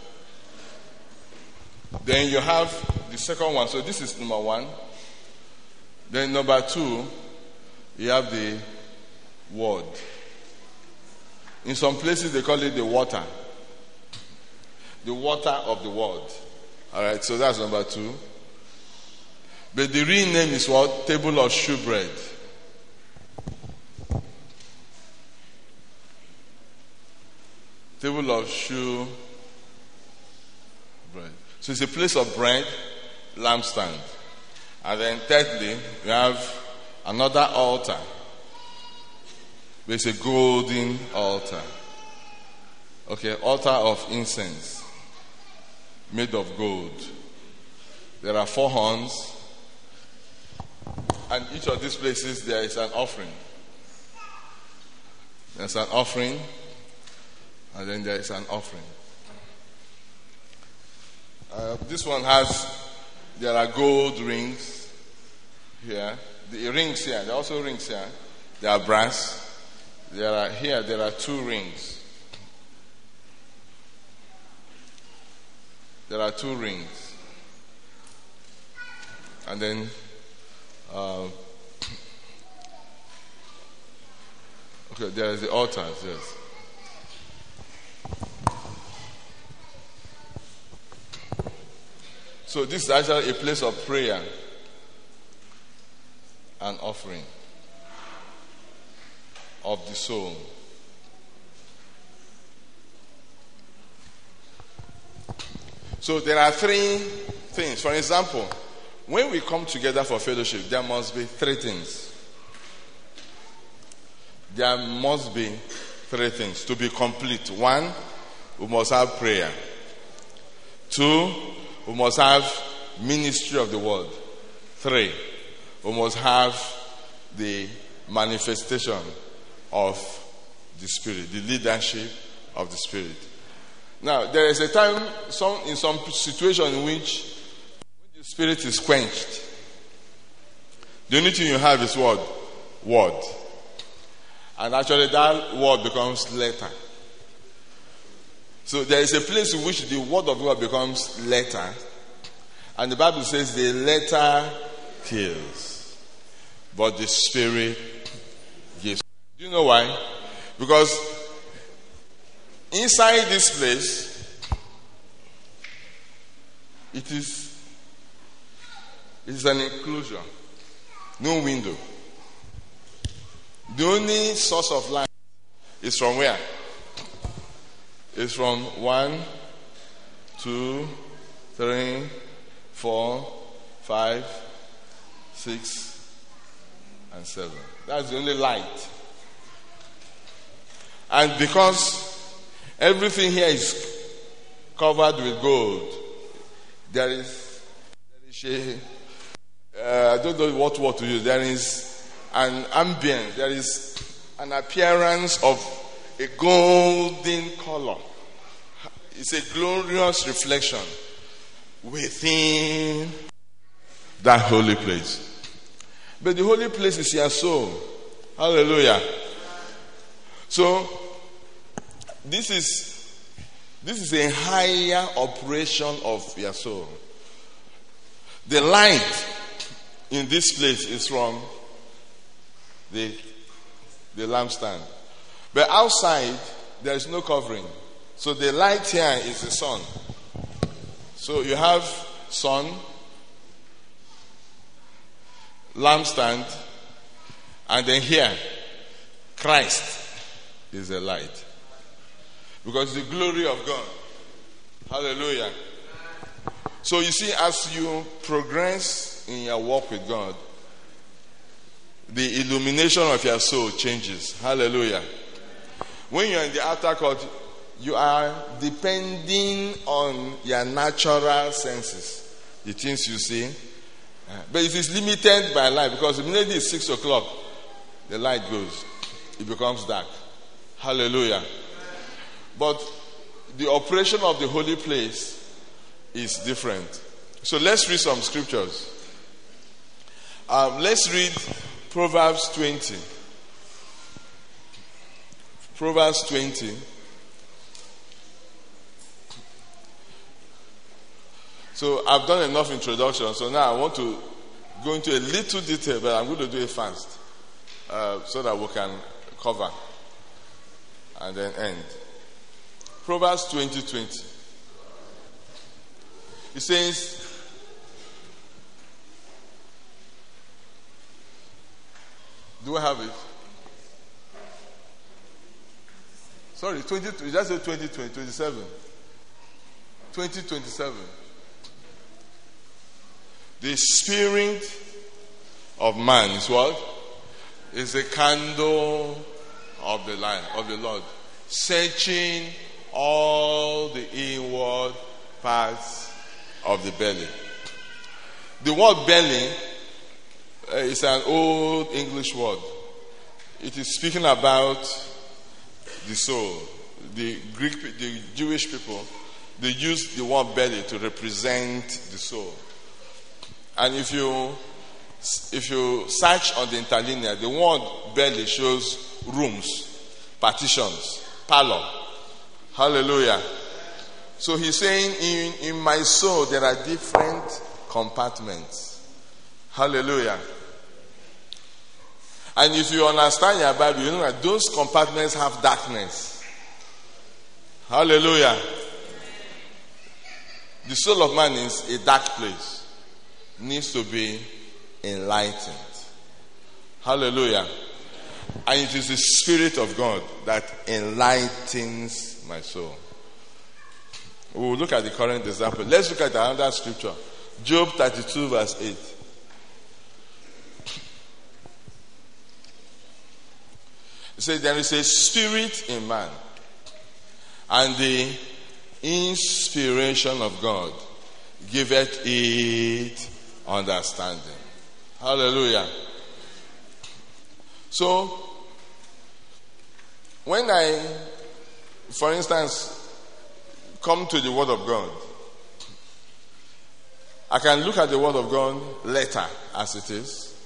S1: Then you have the second one. So this is number one. Then number two, you have the word. In some places they call it the water. The water of the world. Alright, so that's number two. But the real name is what? Table of shewbread. Table of shewbread. So it's a place of bread, lampstand. And then thirdly, we have another altar. It's a golden altar. Okay, altar of incense. Made of gold. There are four horns. And each of these places there is an offering. There's an offering. And then there is an offering. Uh, this one has, there are gold rings here. The rings here, there are also rings here. There are brass. There are here, there are two rings. There are two rings. And then uh, okay, there is the altars, yes. So this is actually a place of prayer and offering of the soul. So there are three things. For example, when we come together for fellowship, there must be three things. There must be three things to be complete. One, we must have prayer. Two, we must have ministry of the word. Three, we must have the manifestation of the Spirit, the leadership of the Spirit. Now, there is a time some, in some situation in which when the Spirit is quenched, the only thing you have is what? Word. And actually that word becomes letter. So there is a place in which the word of God becomes letter. And the Bible says the letter kills, but the Spirit gives. Do you know why? Because inside this place, it is, it is an enclosure. No window. The only source of light is from where? It's from one, two, three, four, five, six, and seven. That's the only light. And because everything here is covered with gold, there is, there is a, uh, I don't know what word to use. There is an ambience. There is an appearance of a golden color. It's a glorious reflection within that holy place. But the holy place is your soul. Hallelujah. So this is this is a higher operation of your soul. The light in this place is from the the lampstand. But outside there is no covering. So the light here is the sun. So you have sun, lampstand, and then here Christ is the light. Because the glory of God. Hallelujah. So you see, as you progress in your walk with God, the illumination of your soul changes. Hallelujah. When you're in the outer court, you are depending on your natural senses, the things you see. But it is limited by light, because immediately it's six o'clock, the light goes. It becomes dark. Hallelujah. But the operation of the holy place is different. So let's read some scriptures. Um, let's read Proverbs twenty. Proverbs twenty. So I've done enough introduction, so now I want to go into a little detail, but I'm going to do it fast uh, so that we can cover and then end. Proverbs twenty twenty. It says, do I have it? Sorry, twenty. Just say twenty twenty, twenty-seven. twenty twenty-seven. The spirit of man is what? Is a candle of the light of the Lord, searching all the inward parts of the belly. The word belly uh, is an old English word. It is speaking about the soul. The Greek, the Jewish people, they use the word belly to represent the soul. And if you if you search on the interlinear, the word belly shows rooms, partitions, parlor. Hallelujah. So he's saying, in, in my soul there are different compartments. Hallelujah. And if you understand your Bible, you know that those compartments have darkness. Hallelujah. The soul of man is a dark place. Needs to be enlightened. Hallelujah. And it is the Spirit of God that enlightens my soul. We will look at the current example. Let's look at another scripture. Job thirty-two verse eight. It says, there is a spirit in man, and the inspiration of God giveth it understanding. Hallelujah. So, when I, for instance, come to the Word of God, I can look at the Word of God later as it is.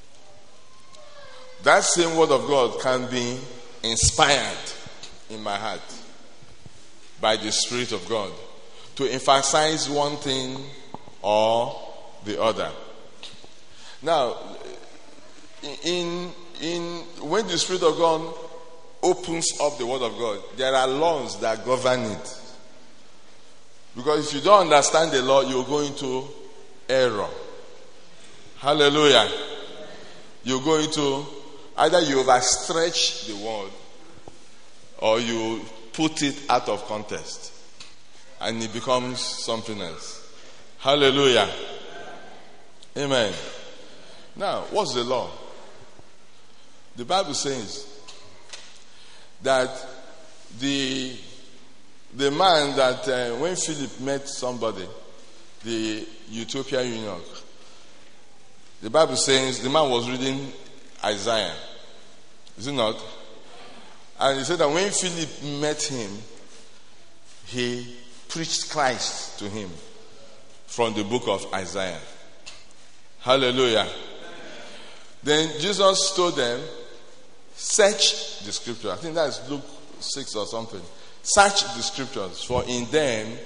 S1: That same Word of God can be inspired in my heart by the Spirit of God to emphasize one thing or the other. Now, in in when the Spirit of God opens up the Word of God, there are laws that govern it. Because if you don't understand the law, you'll go into error. Hallelujah. You go into, either you overstretch the word or you put it out of context and it becomes something else. Hallelujah. Amen. Now, what's the law? The Bible says that the the man that uh, when Philip met somebody, the Ethiopian eunuch, the Bible says the man was reading Isaiah. Is it not? And he said that when Philip met him, he preached Christ to him from the book of Isaiah. Hallelujah. Then Jesus told them, search the scripture. I think that's Luke six or something. Search the scriptures, for in them,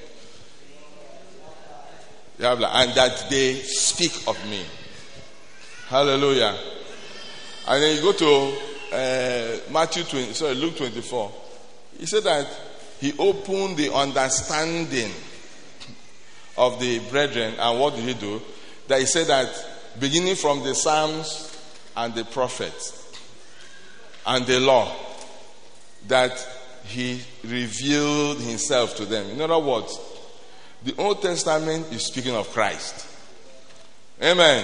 S1: and that they speak of me. Hallelujah. And then you go to uh, Matthew twenty, sorry, Luke twenty-four. He said that he opened the understanding of the brethren. And what did he do? That he said that beginning from the Psalms and the prophets and the law, that he revealed himself to them. In other words, the Old Testament is speaking of Christ. Amen.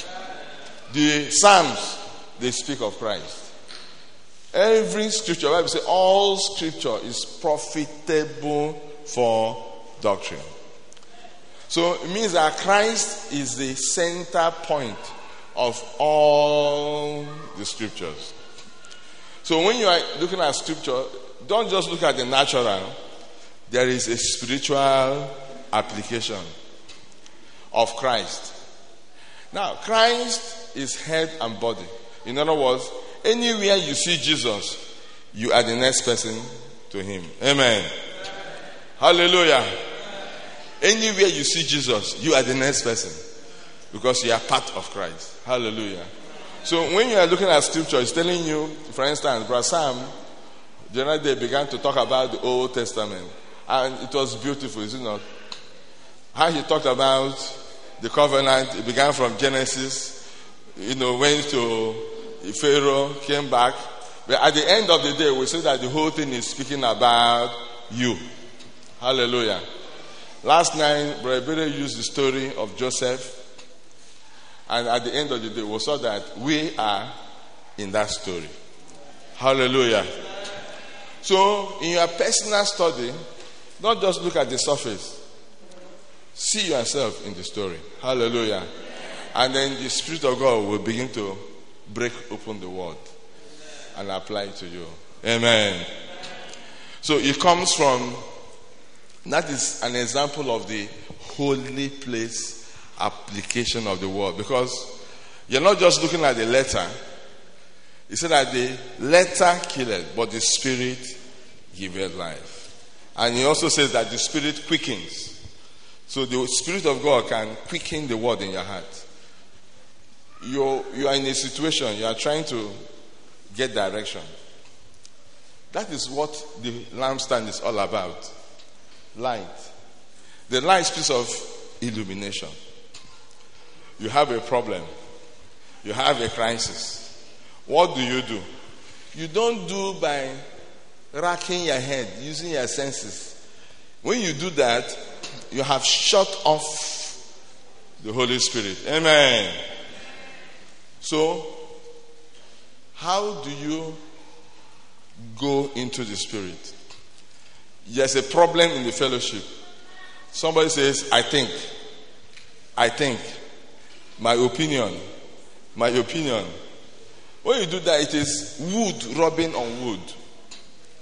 S1: The Psalms, they speak of Christ. Every scripture, the Bible says all scripture is profitable for doctrine. So it means that Christ is the center point of all the scriptures. So when you are looking at scripture, don't just look at the natural. There is a spiritual application of Christ. Now, Christ is head and body. In other words, anywhere you see Jesus, you are the next person to him. Amen. Amen. Hallelujah. Amen. Anywhere you see Jesus, you are the next person because you are part of Christ. Hallelujah. So when you are looking at scripture, it's telling you, for instance, Brother Sam, the other day began to talk about the Old Testament. And it was beautiful, is it not? How he talked about the covenant. It began from Genesis, you know, went to Pharaoh, came back. But at the end of the day, we say that the whole thing is speaking about you. Hallelujah. Last night, Brother Bede used the story of Joseph. And at the end of the day, we saw that we are in that story. Hallelujah. So, in your personal study, don't just look at the surface. See yourself in the story. Hallelujah. And then the Spirit of God will begin to break open the word and apply it to you. Amen. So, it comes from, that is an example of the holy place application of the word, because you're not just looking at the letter. He said that the letter killed, but the Spirit giveth life. And he also says that the Spirit quickens. So the Spirit of God can quicken the word in your heart. You're, you are in a situation, you are trying to get direction. That is what the lampstand is all about. Light. The light speaks of illumination. You have a problem. You have a crisis. What do you do? You don't do by racking your head, using your senses. When you do that, you have shut off the Holy Spirit. Amen. So, how do you go into the Spirit? There's a problem in the fellowship. Somebody says, I think. I think. My opinion. My opinion. When you do that, it is wood rubbing on wood.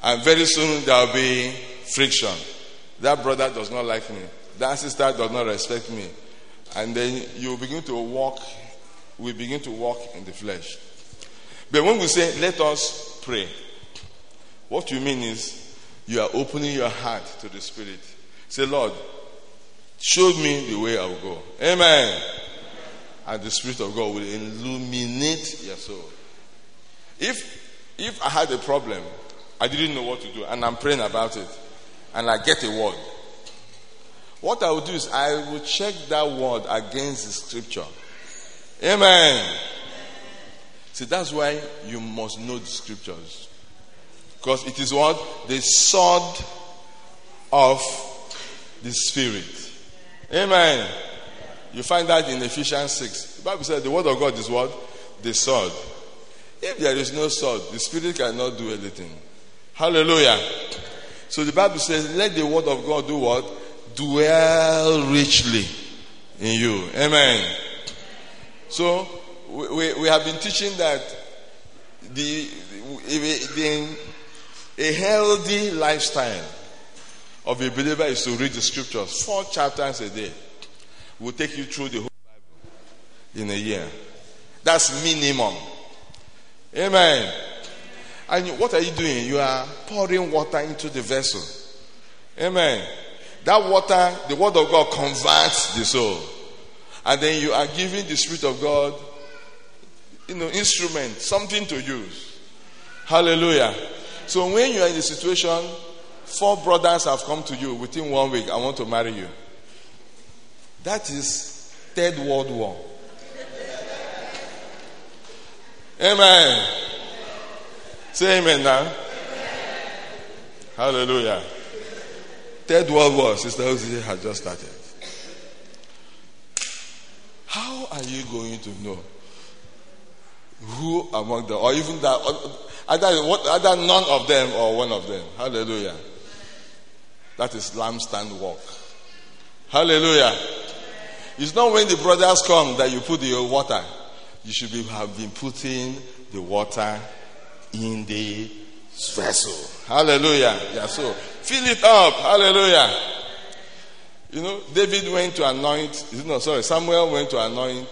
S1: And very soon there will be friction. That brother does not like me. That sister does not respect me. And then you begin to walk, we begin to walk in the flesh. But when we say, let us pray, what you mean is, you are opening your heart to the Spirit. Say, Lord, show me the way I will go. Amen. And the Spirit of God will illuminate your soul. If, if I had a problem, I didn't know what to do, and I'm praying about it, and I get a word, what I will do is I will check that word against the scripture. Amen. See, that's why you must know the scriptures. Because it is what? The sword of the Spirit. Amen. You find that in Ephesians six. The Bible says the word of God is what? The sword. If there is no sword, the Spirit cannot do anything. Hallelujah. So the Bible says, let the word of God do what? Dwell richly in you. Amen. So we, we have been teaching that the, the a healthy lifestyle of a believer is to read the scriptures four chapters a day. Will take you through the whole Bible in a year. That's minimum. Amen. And what are you doing? You are pouring water into the vessel. Amen. That water, the word of God converts the soul. And then you are giving the Spirit of God, you know, instrument, something to use. Hallelujah. So when you are in a situation, four brothers have come to you within one week, I want to marry you. That is Third World War. Amen. Say amen now. Amen. Hallelujah. Third World War, Sister Ozie has just started. How are you going to know who among them, or even that, either, either none of them or one of them? Hallelujah. That is lampstand walk. Hallelujah. It's not when the brothers come that you put the water. You should be, have been putting the water in the vessel. Hallelujah. Yeah, so fill it up. Hallelujah. You know, David went to anoint, no, sorry, Samuel went to anoint.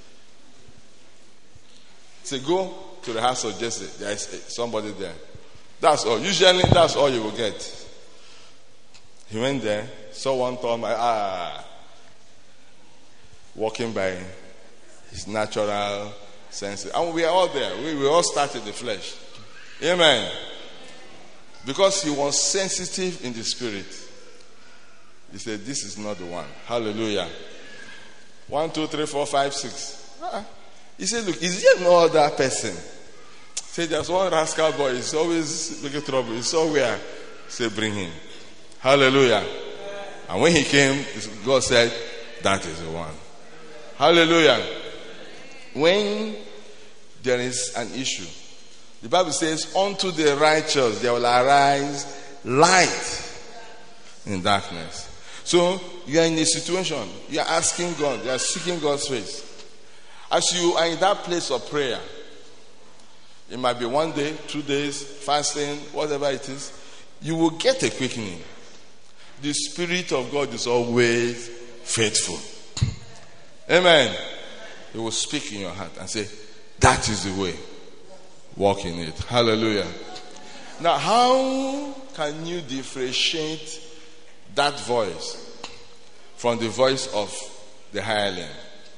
S1: Say, go to the house of Jesse. There is somebody there. That's all. Usually, that's all you will get. He went there, saw one tall man, ah, walking by his natural senses. And we are all there. We, we all start in the flesh. Amen. Because he was sensitive in the spirit. He said, this is not the one. Hallelujah. One, two, three, four, five, six. Ah. He said, look, is there no other person? He said, there's one rascal boy. He's always looking for trouble. He's somewhere. He said, bring him. Hallelujah. And when he came, God said, that is the one. Hallelujah. When there is an issue, the Bible says, unto the righteous there will arise light in darkness. So you are in a situation, you are asking God, you are seeking God's face. As you are in that place of prayer, it might be one day, two days, fasting, whatever it is, you will get a quickening. The Spirit of God is always faithful. Amen. He will speak in your heart and say, that is the way. Walk in it. Hallelujah. Now, how can you differentiate that voice from the voice of the hireling?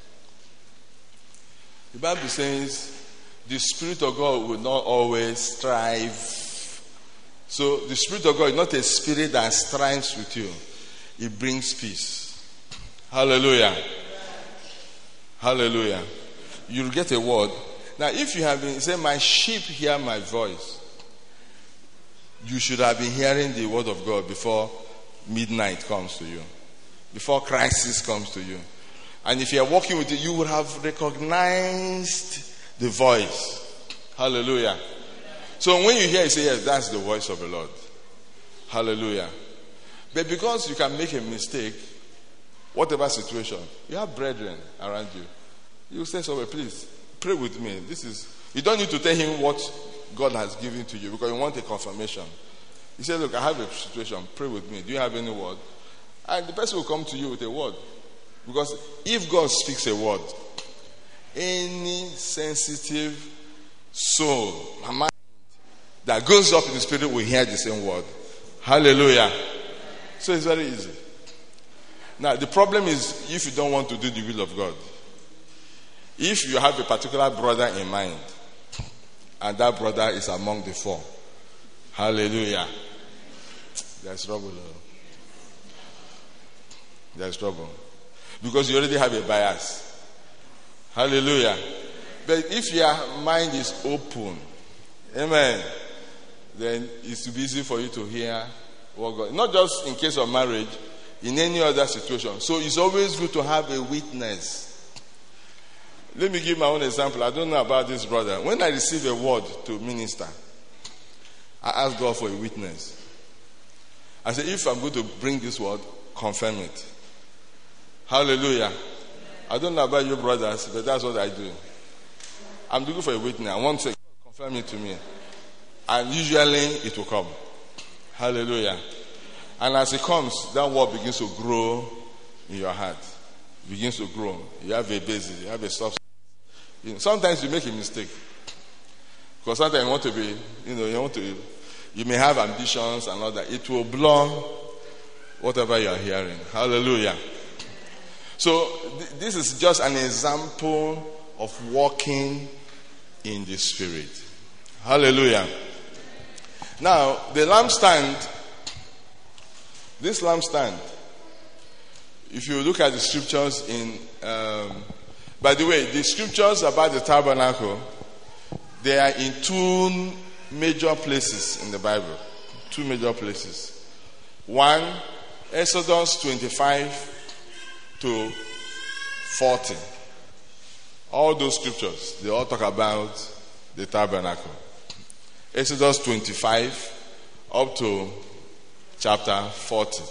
S1: The Bible says the Spirit of God will not always strive. So the Spirit of God is not a spirit that strives with you. It brings peace. Hallelujah. Hallelujah. You'll get a word. Now, if you have been, say, my sheep hear my voice, you should have been hearing the word of God before midnight comes to you, before crisis comes to you. And if you are walking with it, you would have recognized the voice. Hallelujah. So when you hear it, say, yes, that's the voice of the Lord. Hallelujah. But because you can make a mistake, whatever situation, you have brethren around you. You say, so please, pray with me. This is, you don't need to tell him what God has given to you because you want a confirmation. You say, look, I have a situation. Pray with me. Do you have any word? And the person will come to you with a word. Because if God speaks a word, any sensitive soul, mind that goes up in the spirit will hear the same word. Hallelujah. So it's very easy. Now, the problem is if you don't want to do the will of God. If you have a particular brother in mind, and that brother is among the four, hallelujah, there's trouble. There's trouble. Because you already have a bias. Hallelujah. But if your mind is open, amen, then it's too easy for you to hear what God, not just in case of marriage, in any other situation. So it's always good to have a witness. Let me give my own example. I don't know about this brother. When I receive a word to minister, I ask God for a witness. I say, if I'm going to bring this word, confirm it. Hallelujah. I don't know about you brothers, but that's what I do. I'm looking for a witness. I want to say, confirm it to me. And usually it will come. Hallelujah. And as it comes, that word begins to grow in your heart. It begins to grow. You have a basis. You have a substance. You know, sometimes you make a mistake. Because sometimes you want to be, you know, you want to, you may have ambitions and all that. It will blow whatever you are hearing. Hallelujah. So th- this is just an example of walking in the Spirit. Hallelujah. Now, the lampstand, this lampstand, if you look at the scriptures in, um, by the way, the scriptures about the tabernacle, they are in two major places in the Bible. Two major places. One, Exodus twenty-five to forty. All those scriptures, they all talk about the tabernacle. Exodus twenty-five up to chapter forty.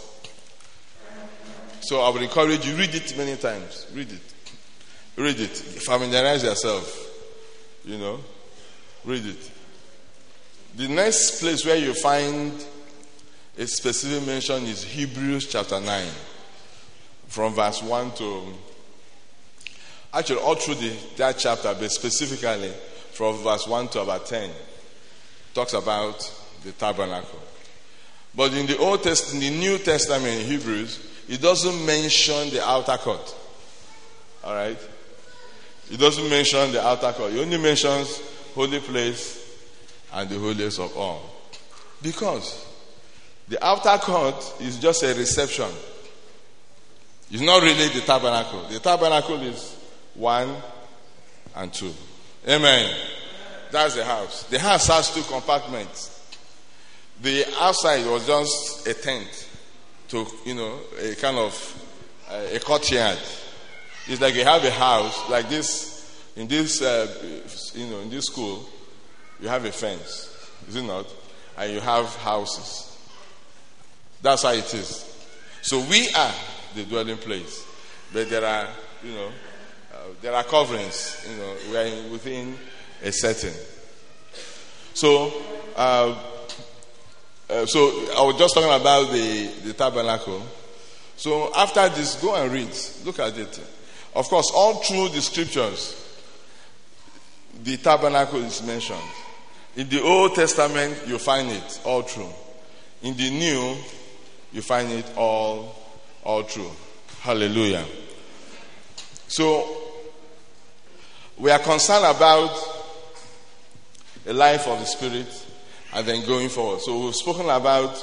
S1: So I would encourage you, read it many times. Read it. Read it. Familiarize yourself. You know. Read it. The next place where you find a specific mention is Hebrews chapter nine. From verse one to... Actually, all through the, that chapter, but specifically from verse one to about ten, talks about the tabernacle. But in the Old Testament, in the New Testament, in Hebrews, it doesn't mention the outer court. All right? It doesn't mention the outer court. It only mentions holy place and the holiest of all. Because the outer court is just a reception. It's not really the tabernacle. The tabernacle is one and two. Amen. That's the house. The house has two compartments. The outside was just a tent to, you know, a kind of uh, a courtyard. It's like you have a house like this. In this, uh, you know, in this school, you have a fence, is it not? And you have houses. That's how it is. So we are the dwelling place, but there are, you know, uh, there are coverings. You know, we are in, within a setting. So, uh, uh, so I was just talking about the the tabernacle. So after this, go and read. Look at it. Of course, all through the scriptures, the tabernacle is mentioned. In the Old Testament, you find it all through. In the New, you find it all, all through. Hallelujah. So, we are concerned about a life of the Spirit and then going forward. So, we've spoken about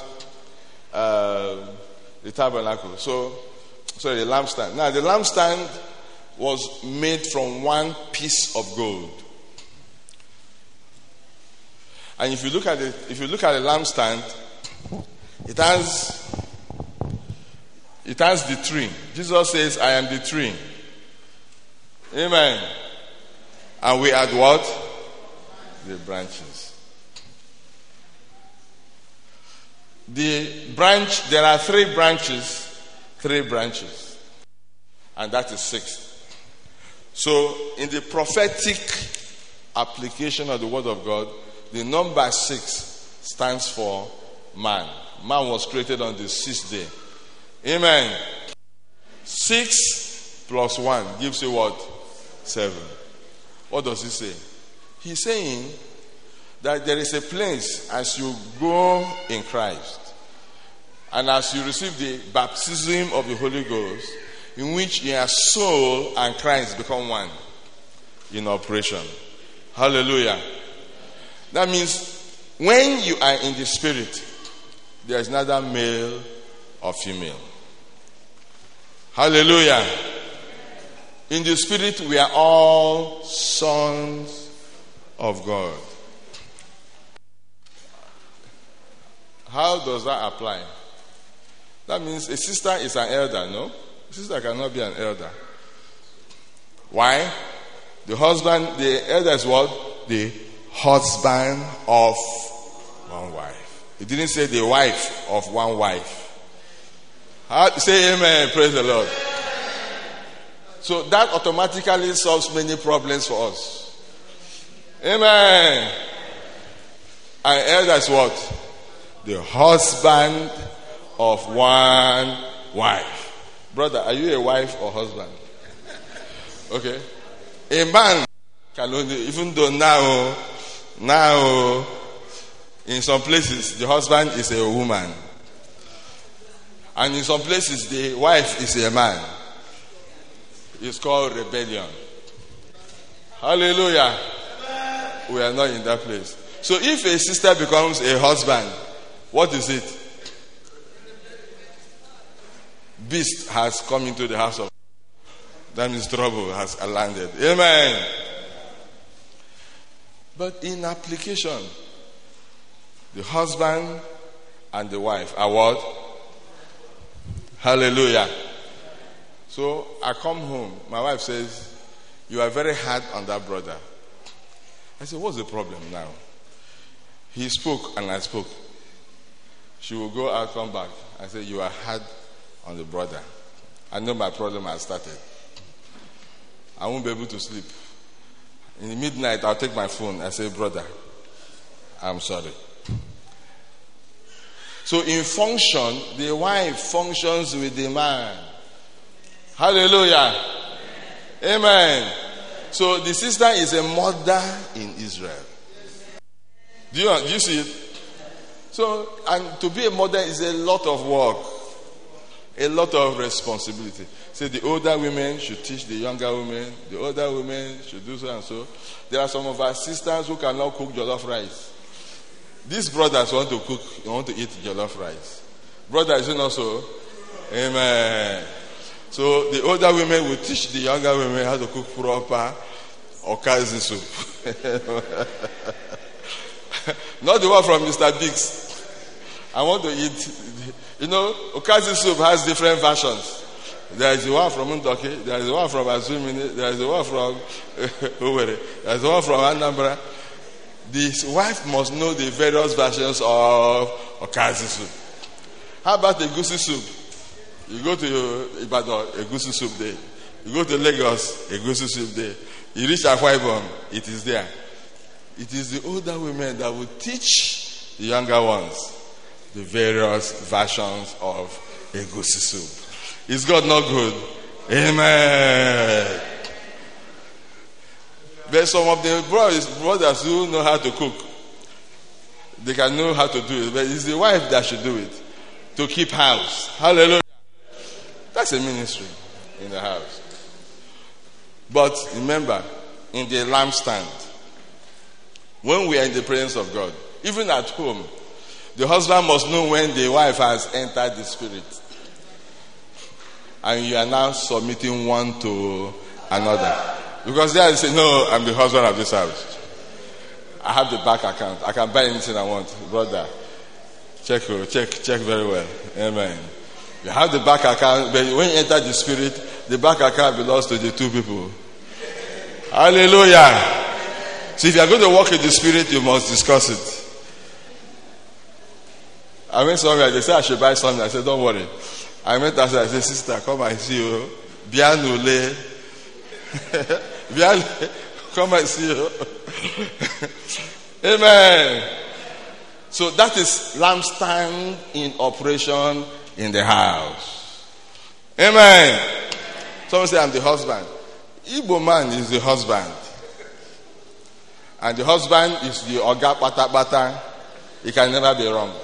S1: uh, the tabernacle. So, sorry, the lampstand. Now, the lampstand was made from one piece of gold. And if you look at it, if you look at the lampstand, it has it has the tree. Jesus says, "I am the tree." Amen. And we are what? The branches. The branch, there are three branches, three branches. And that is six. So, in the prophetic application of the Word of God, the number six stands for man. Man was created on the sixth day. Amen. Six plus one gives you what? Seven. What does he say? He's saying that there is a place as you grow in Christ and as you receive the baptism of the Holy Ghost, in which your soul and Christ become one in operation. Hallelujah. That means when you are in the spirit, there is neither male or female. Hallelujah. In the spirit, we are all sons of God. How does that apply? That means a sister is an elder, no? A sister cannot be an elder. Why? The husband, the elder is what? The husband of one wife. He didn't say the wife of one wife. How, say amen, praise the Lord. So that automatically solves many problems for us. Amen. An elder is what? The husband of one wife. Brother, are you a wife or husband? Okay. A man can only, even though now, now, in some places, the husband is a woman. And in some places, the wife is a man. It's called rebellion. Hallelujah. We are not in that place. So if a sister becomes a husband, what is it? Beast has come into the house of God. That means trouble has landed. Amen. But in application, the husband and the wife are what? Hallelujah. So I come home. My wife says, you are very hard on that brother. I said, what's the problem now? He spoke and I spoke. She will go out, come back. I said, you are hard on the brother. I know my problem has started. I won't be able to sleep. In the midnight, I'll take my phone. I say, brother, I'm sorry. So in function, the wife functions with the man. Hallelujah. Amen. So the sister is a mother in Israel. Do you, do you see it? So, and to be a mother is a lot of work. A lot of responsibility. Say the older women should teach the younger women. The older women should do so and so. There are some of our sisters who cannot cook jollof rice. These brothers want to cook, want to eat jollof rice. Brother, is it not so? Amen. So the older women will teach the younger women how to cook proper okazi soup. Not the one from Mister Biggs. I want to eat. You know, okazi soup has different versions. There is the one from Undoke, there is the one from Azumini, there is the one from Uwere, there is the one from Anambra. The wife must know the various versions of okazi soup. How about the egusi soup? You go to Ibadan, egusi soup day. You go to Lagos, egusi soup day. You reach Akwa Ibom, it is there. It is the older women that will teach the younger ones the various versions of egusi soup. Is God not good? Amen. There's some of the brothers, brothers who know how to cook. They can know how to do it. But it's the wife that should do it. To keep house. Hallelujah. That's a ministry in the house. But remember, in the lampstand, when we are in the presence of God, even at home, the husband must know when the wife has entered the spirit. And you are now submitting one to another. Because there you say, no, I'm the husband of this house. I have the bank account. I can buy anything I want. Brother, check, check, check very well. Amen. You have the bank account, but when you enter the spirit, the bank account belongs to the two people. Hallelujah. So if you are going to walk in the spirit, you must discuss it. I went somewhere, they said I should buy something. I said, don't worry. I went outside, I said, sister, come and see you. Bianule. Bianule. Come and see you. Amen. So that is lampstand in operation in the house. Amen. Someone say, I'm the husband. Igbo man is the husband. And the husband is the oga bata bata. He can never be wrong.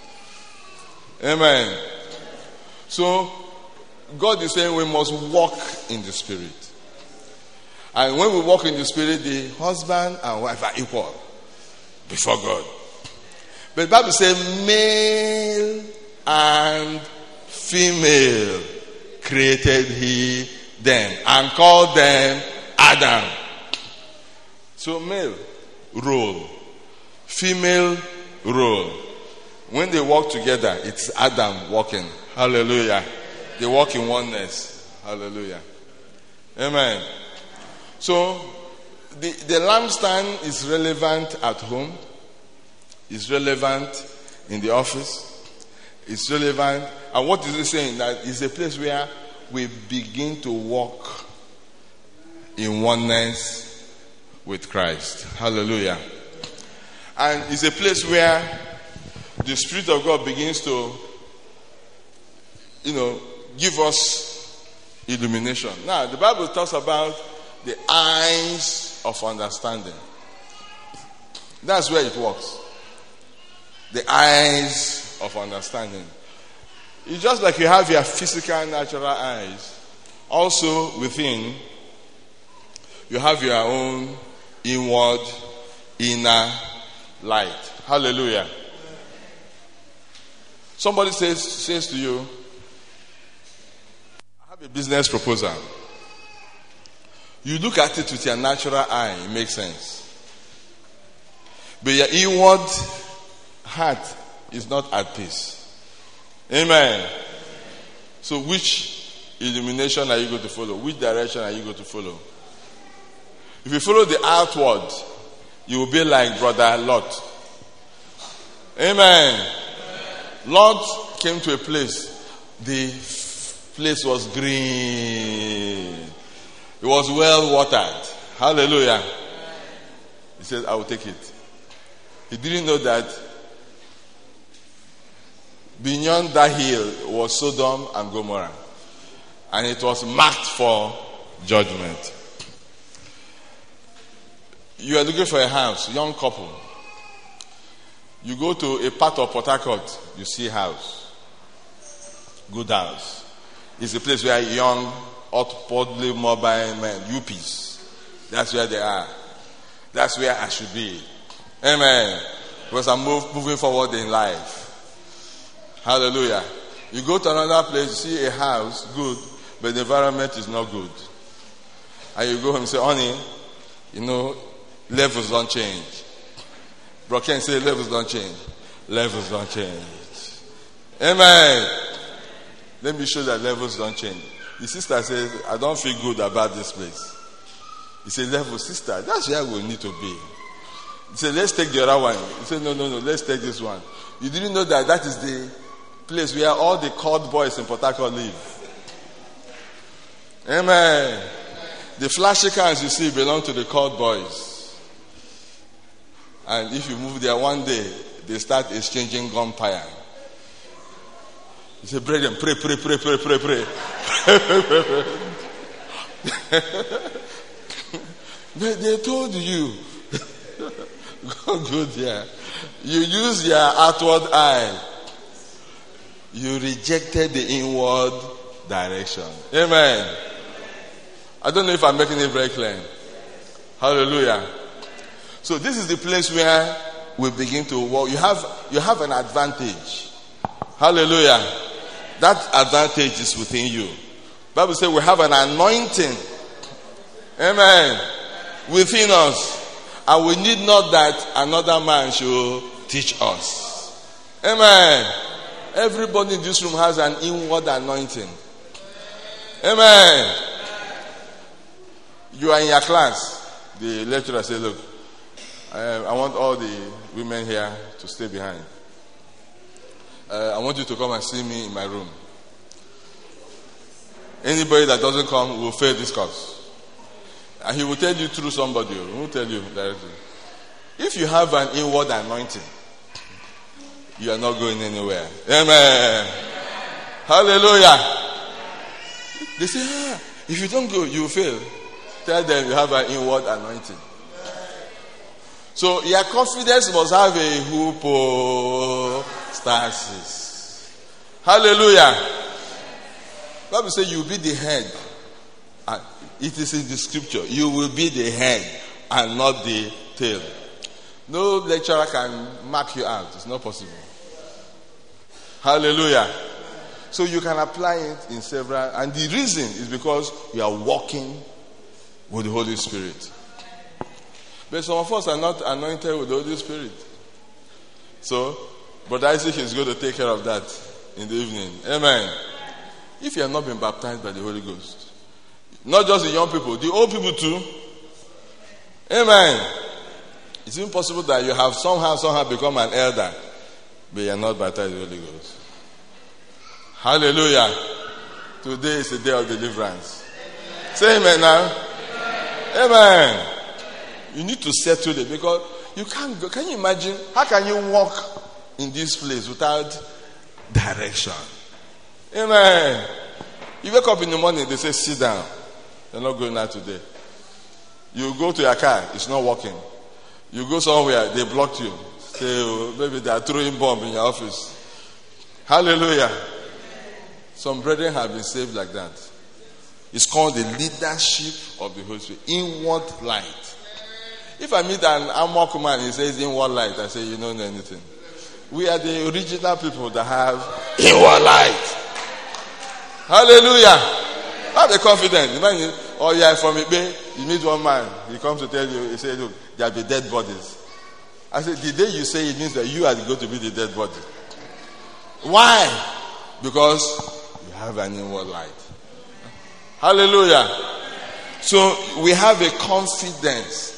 S1: Amen. So, God is saying we must walk in the Spirit. And when we walk in the Spirit, the husband and wife are equal before God. But the Bible says, male and female created he them and called them Adam. So male role, female role. When they walk together, it's Adam walking. Hallelujah. They walk in oneness. Hallelujah. Amen. So the, the lampstand is relevant at home. It's relevant in the office. It's relevant. And what is it saying? That it's a place where we begin to walk in oneness with Christ. Hallelujah. And it's a place where the Spirit of God begins to, you know, give us illumination. Now, the Bible talks about the eyes of understanding. That's where it works. The eyes of understanding. It's just like you have your physical, natural eyes. Also, within, you have your own inward, inner light. Hallelujah. Somebody says, says to you, I have a business proposal. You look at it with your natural eye, it makes sense. But your inward heart is not at peace. Amen. So which illumination are you going to follow? Which direction are you going to follow? If you follow the outward, you will be like brother Lot. Amen. Lot came to a place. The place was green. It was well watered. Hallelujah. He said, I will take it. He didn't know that beyond that hill was Sodom and Gomorrah. And it was marked for judgment. You are looking for a house, young couple. You go to a part of Port Harcourt, you see a house. Good house. It's a place where young, outwardly mobile men, U Ps, that's where they are. That's where I should be. Amen. Because I'm move, moving forward in life. Hallelujah. You go to another place, you see a house, good, but the environment is not good. And you go home and say, honey, you know, levels don't change. Bro Ken say levels don't change. Levels don't change. Amen. Let me show that levels don't change. The sister says, I don't feel good about this place. He said, level, sister, that's where we need to be. He said, let's take the other one. He said, no, no, no, let's take this one. You didn't know that that is the place where all the court boys in Port Harcourt live. Amen. The flashy cars you see belong to the court boys. And if you move there one day, they start exchanging gunfire. You say, brethren, pray, pray, pray, pray, pray, pray. But they told you. Go good there. You use your outward eye. You rejected the inward direction. Amen. I don't know if I'm making it very clear. Hallelujah. So this is the place where we begin to walk. You have you have an advantage. Hallelujah. That advantage is within you. The Bible says we have an anointing. Amen. Within us. And we need not that another man should teach us. Amen. Everybody in this room has an inward anointing. Amen. You are in your class. The lecturer said, look, I, I want all the women here to stay behind. Uh, I want you to come and see me in my room. Anybody that doesn't come will fail this course. And he will tell you through somebody. He won't tell you directly. If you have an inward anointing, you are not going anywhere. Amen. Hallelujah. They say, ah, if you don't go, you will fail. Tell them you have an inward anointing. So your confidence must have a hypostasis. Hallelujah. Bible says you will be the head. And it is in the scripture. You will be the head and not the tail. No lecturer can mark you out. It's not possible. Hallelujah. So you can apply it in several, and the reason is because you are walking with the Holy Spirit. But some of us are not anointed with the Holy Spirit. So, Brother Isaac is going to take care of that in the evening. Amen. If you have not been baptized by the Holy Ghost, not just the young people, the old people too. Amen. It's impossible that you have somehow, somehow become an elder, but you are not baptized with the Holy Ghost. Hallelujah. Today is the day of deliverance. Amen. Say amen now. Amen. Amen. You need to settle it because you can't go. Can you imagine? How can you walk in this place without direction? Amen. You wake up in the morning, they say, sit down. You're not going out today. You go to your car, it's not working. You go somewhere, they blocked you. Say, oh, maybe they are throwing bomb in your office. Hallelujah. Some brethren have been saved like that. It's called the leadership of the Holy Spirit. Inward light. If I meet an Amok man, he says inward light, I say, you don't know anything. We are the original people that have inward light. Hallelujah. Have a confidence. Imagine, oh yeah, from Ibe, you meet one man, he comes to tell you, he says, look, there will be dead bodies. I said, the day you say it means that you are going to be the dead body. Why? Because you have an inward light. Hallelujah. So we have a confidence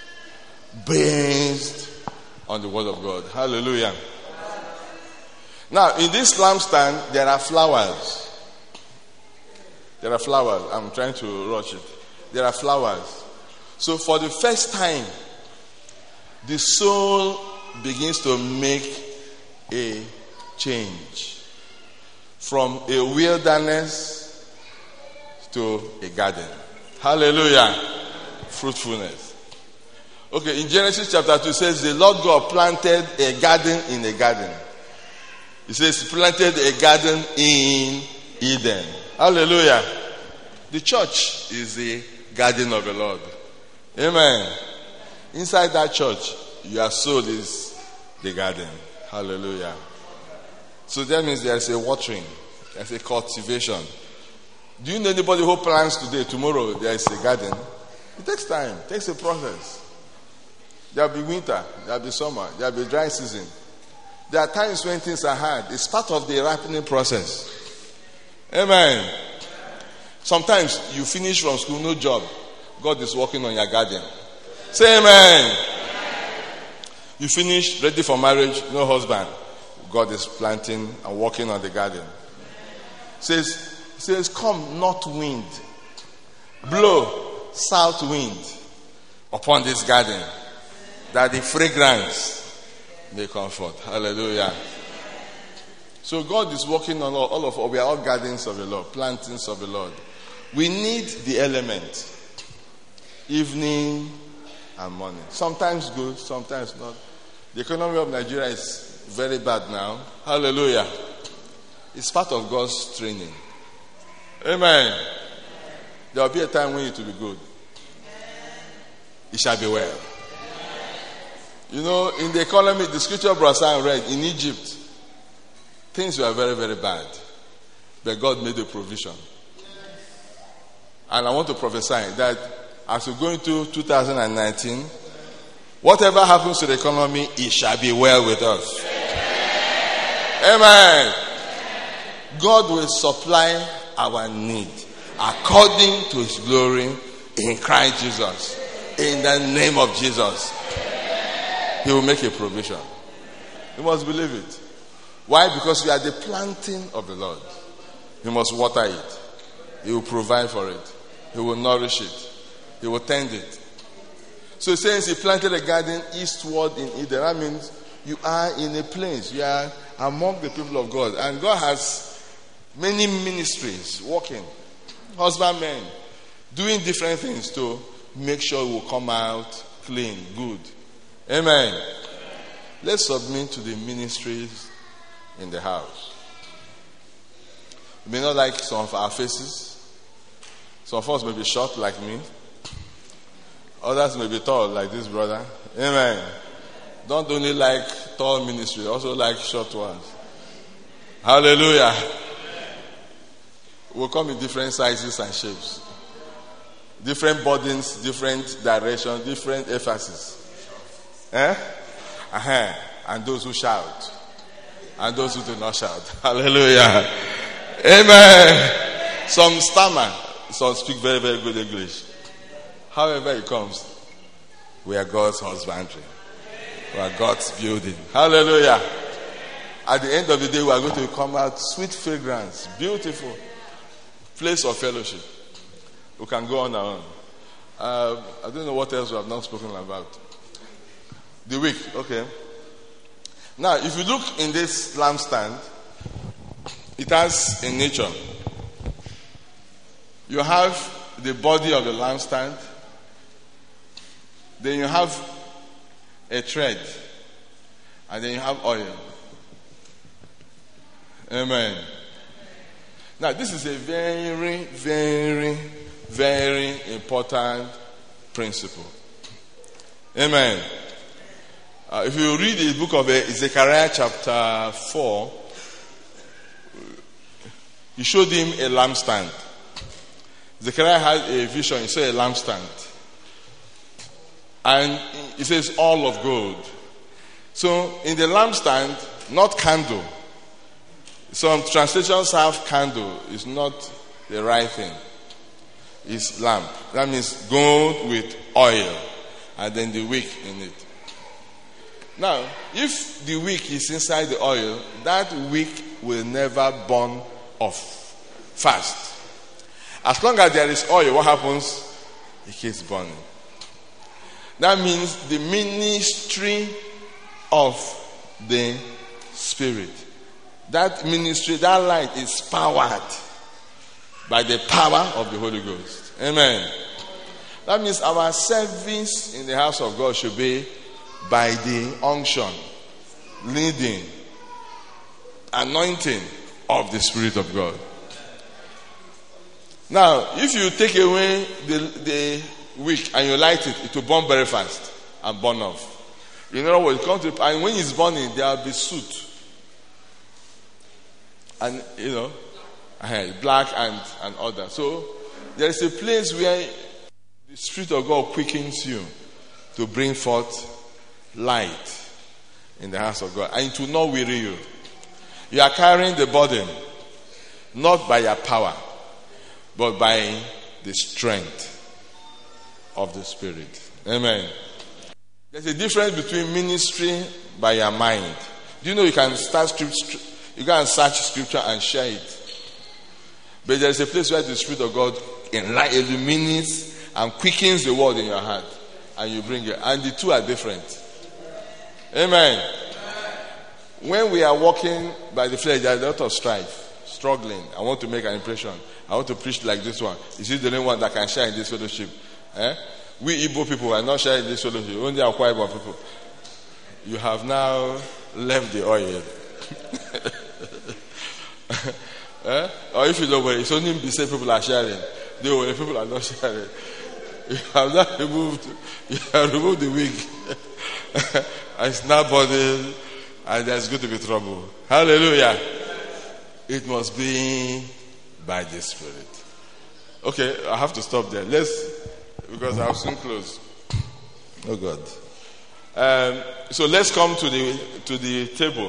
S1: based on the word of God. Hallelujah. Now, in this lampstand, there are flowers. There are flowers. I'm trying to rush it. There are flowers. So for the first time, the soul begins to make a change from a wilderness to a garden. Hallelujah. Fruitfulness. Okay, in Genesis chapter two, it says the Lord God planted a garden in a garden. It says he planted a garden in Eden. Hallelujah. The church is the garden of the Lord. Amen. Inside that church, your soul is the garden. Hallelujah. So that means there's a watering, there's a cultivation. Do you know anybody who plants today, tomorrow there is a garden? It takes time, it takes a process. There will be winter, there will be summer, there will be dry season. There are times when things are hard. It's part of the ripening process. Amen. Sometimes you finish from school, no job. God is working on your garden. Say amen. You finish, ready for marriage, no husband. God is planting and working on the garden. Says, says, come north wind, blow south wind upon this garden, that the fragrance may come forth. Hallelujah. So God is working on all, all of us. We are all gardens of the Lord, plantings of the Lord. We need the element. Evening and morning. Sometimes good, sometimes not. The economy of Nigeria is very bad now. Hallelujah. It's part of God's training. Amen. There will be a time when it will be good. It shall be well. You know, in the economy, the scripture Brother read, in Egypt, things were very, very bad. But God made a provision. And I want to prophesy that as we go into two thousand nineteen, whatever happens to the economy, it shall be well with us. Amen. God will supply our need according to his glory in Christ Jesus. In the name of Jesus. He will make a provision. You must believe it. Why? Because we are the planting of the Lord. He must water it. He will provide for it. He will nourish it. He will tend it. So it says he planted a garden eastward in Eden. That means you are in a place, you are among the people of God, and God has many ministries working, husbandmen, doing different things to make sure it will come out clean, good. Amen. Amen. Let's submit to the ministries in the house. You may not like some of our faces. Some of us may be short like me. Others may be tall like this brother. Amen. Don't only like tall ministry, also like short ones. Hallelujah. We'll come in different sizes and shapes. Different burdens, different direction, different emphasis. Eh? Uh-huh. And those who shout. And those who do not shout. Hallelujah. Amen. Some stammer. Some speak very, very good English. However it comes, we are God's husbandry. We are God's building. Hallelujah. At the end of the day, we are going to come out sweet fragrance, beautiful place of fellowship. We can go on and on. Uh, I don't know what else we have not spoken about. The wick, okay. Now, if you look in this lampstand, it has a nature. You have the body of the lampstand. Then you have a thread. And then you have oil. Amen. Now, this is a very, very, very important principle. Amen. Uh, if you read the book of Zechariah chapter four, he showed him a lampstand. Zechariah had a vision, he saw a lampstand. And it says all of gold. So in the lampstand, not candle. Some translations have candle. It's not the right thing. It's lamp. That means gold with oil. And then the wick in it. Now, if the wick is inside the oil, that wick will never burn off fast. As long as there is oil, what happens? It keeps burning. That means the ministry of the Spirit. That ministry, that light is powered by the power of the Holy Ghost. Amen. That means our service in the house of God should be by the unction, leading, anointing of the Spirit of God. Now, if you take away the, the wick and you light it, it will burn very fast and burn off. You know what? It comes to, and when it's burning, there will be soot. And, you know, black and, and other. So, there is a place where the Spirit of God quickens you to bring forth light in the house of God. And it will not weary you. You are carrying the burden, not by your power, but by the strength of the Spirit. Amen. There's a difference between ministry by your mind. Do you know you can start scripture, you can search scripture and share it. But there's a place where the Spirit of God illuminates and quickens the word in your heart. And you bring it. And the two are different. Amen. When we are walking by the flesh, there's a lot of strife, struggling. I want to make an impression. I want to preach like this one. Is this the only one that can share in this fellowship? Eh? We Igbo people are not sharing this fellowship. Only our Akwa Ibom people. You have now left the oil. eh? Or if you don't worry, it's only the same people are sharing. The only people are not sharing. You have not removed. You have removed the wig. And it's now burning, and there's going to be trouble. Hallelujah. It must be by the Spirit. Okay, I have to stop there. Let's, because I'll soon close. Oh God. Um, so let's come to the to the table.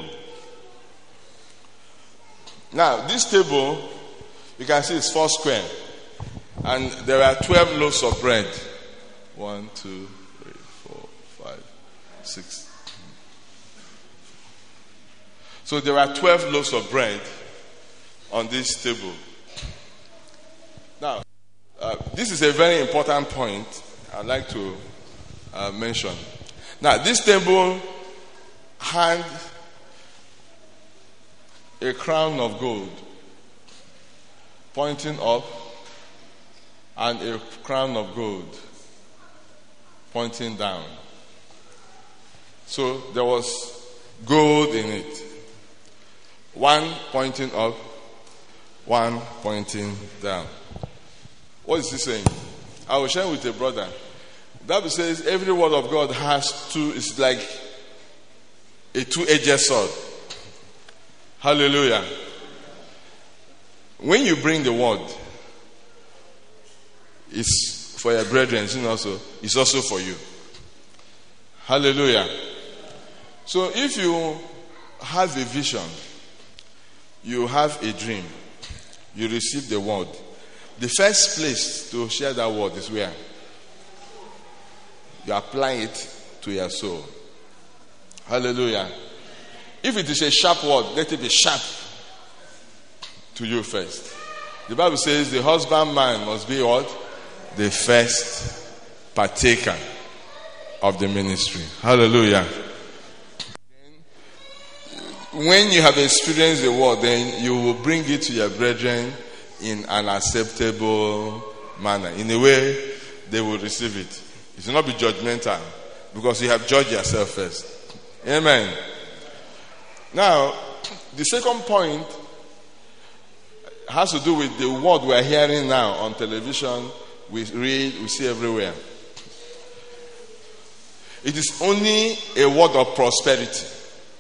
S1: Now, this table, you can see it's four square, and there are twelve loaves of bread. One, two, three, four, five, six. So there are twelve loaves of bread on this table. Now, uh, this is a very important point I'd like to uh, mention. Now, this table had a crown of gold pointing up and a crown of gold pointing down. So there was gold in it. One pointing up, one pointing down. What is he saying? I was sharing with a brother. The Bible says every word of God has two, it's like a two-edged sword. Hallelujah. When you bring the word, it's for your brethren, it's also, it's also for you. Hallelujah. So if you have a vision, you have a dream, you receive the word, the first place to share that word is where? You apply it to your soul. Hallelujah. If it is a sharp word, let it be sharp to you first. The Bible says the husbandman must be what? The first partaker of the ministry. Hallelujah. When you have experienced the word, then you will bring it to your brethren in an acceptable manner. In a way, they will receive it. It will not be judgmental because you have judged yourself first. Amen. Now, the second point has to do with the word we are hearing now on television, we read, we see everywhere. It is only a word of prosperity.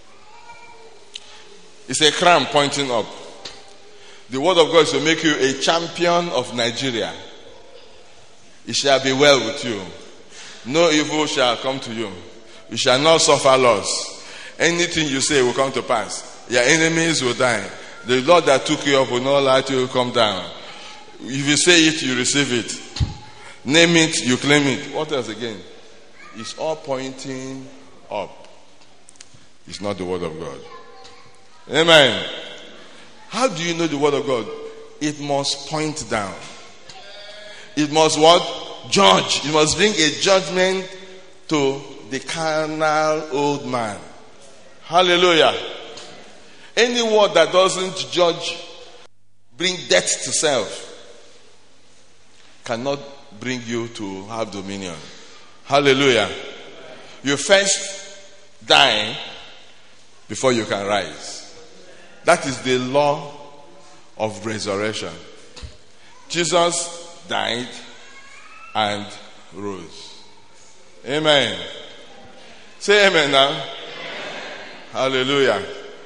S1: It's a crown pointing up. The word of God is to make you a champion of Nigeria. It shall be well with you. No evil shall come to you. You shall not suffer loss. Anything you say will come to pass. Your enemies will die. The Lord that took you up will not let you come down. If you say it, you receive it. Name it, you claim it. What else again? It's all pointing up. It's not the word of God. Amen. How do you know the word of God? It must point down. It must what? Judge. It must bring a judgment to the carnal old man. Hallelujah. Any word that doesn't judge, bring death to self, cannot bring you to have dominion. Hallelujah. You first die before you can rise. That is the law of resurrection. Jesus died and rose. Amen. Say amen now. Amen. Hallelujah.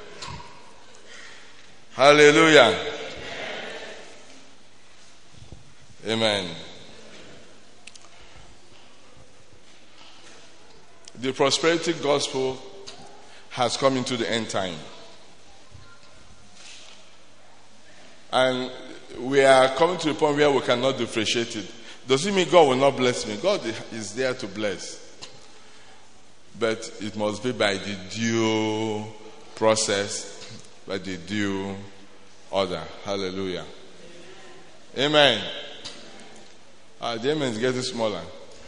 S1: Hallelujah. Amen. The prosperity gospel has come into the end time. And we are coming to the point where we cannot differentiate it. Does it mean God will not bless me? God is there to bless. But it must be by the due process, by the due order. Hallelujah. Amen. Ah, the amen is getting smaller.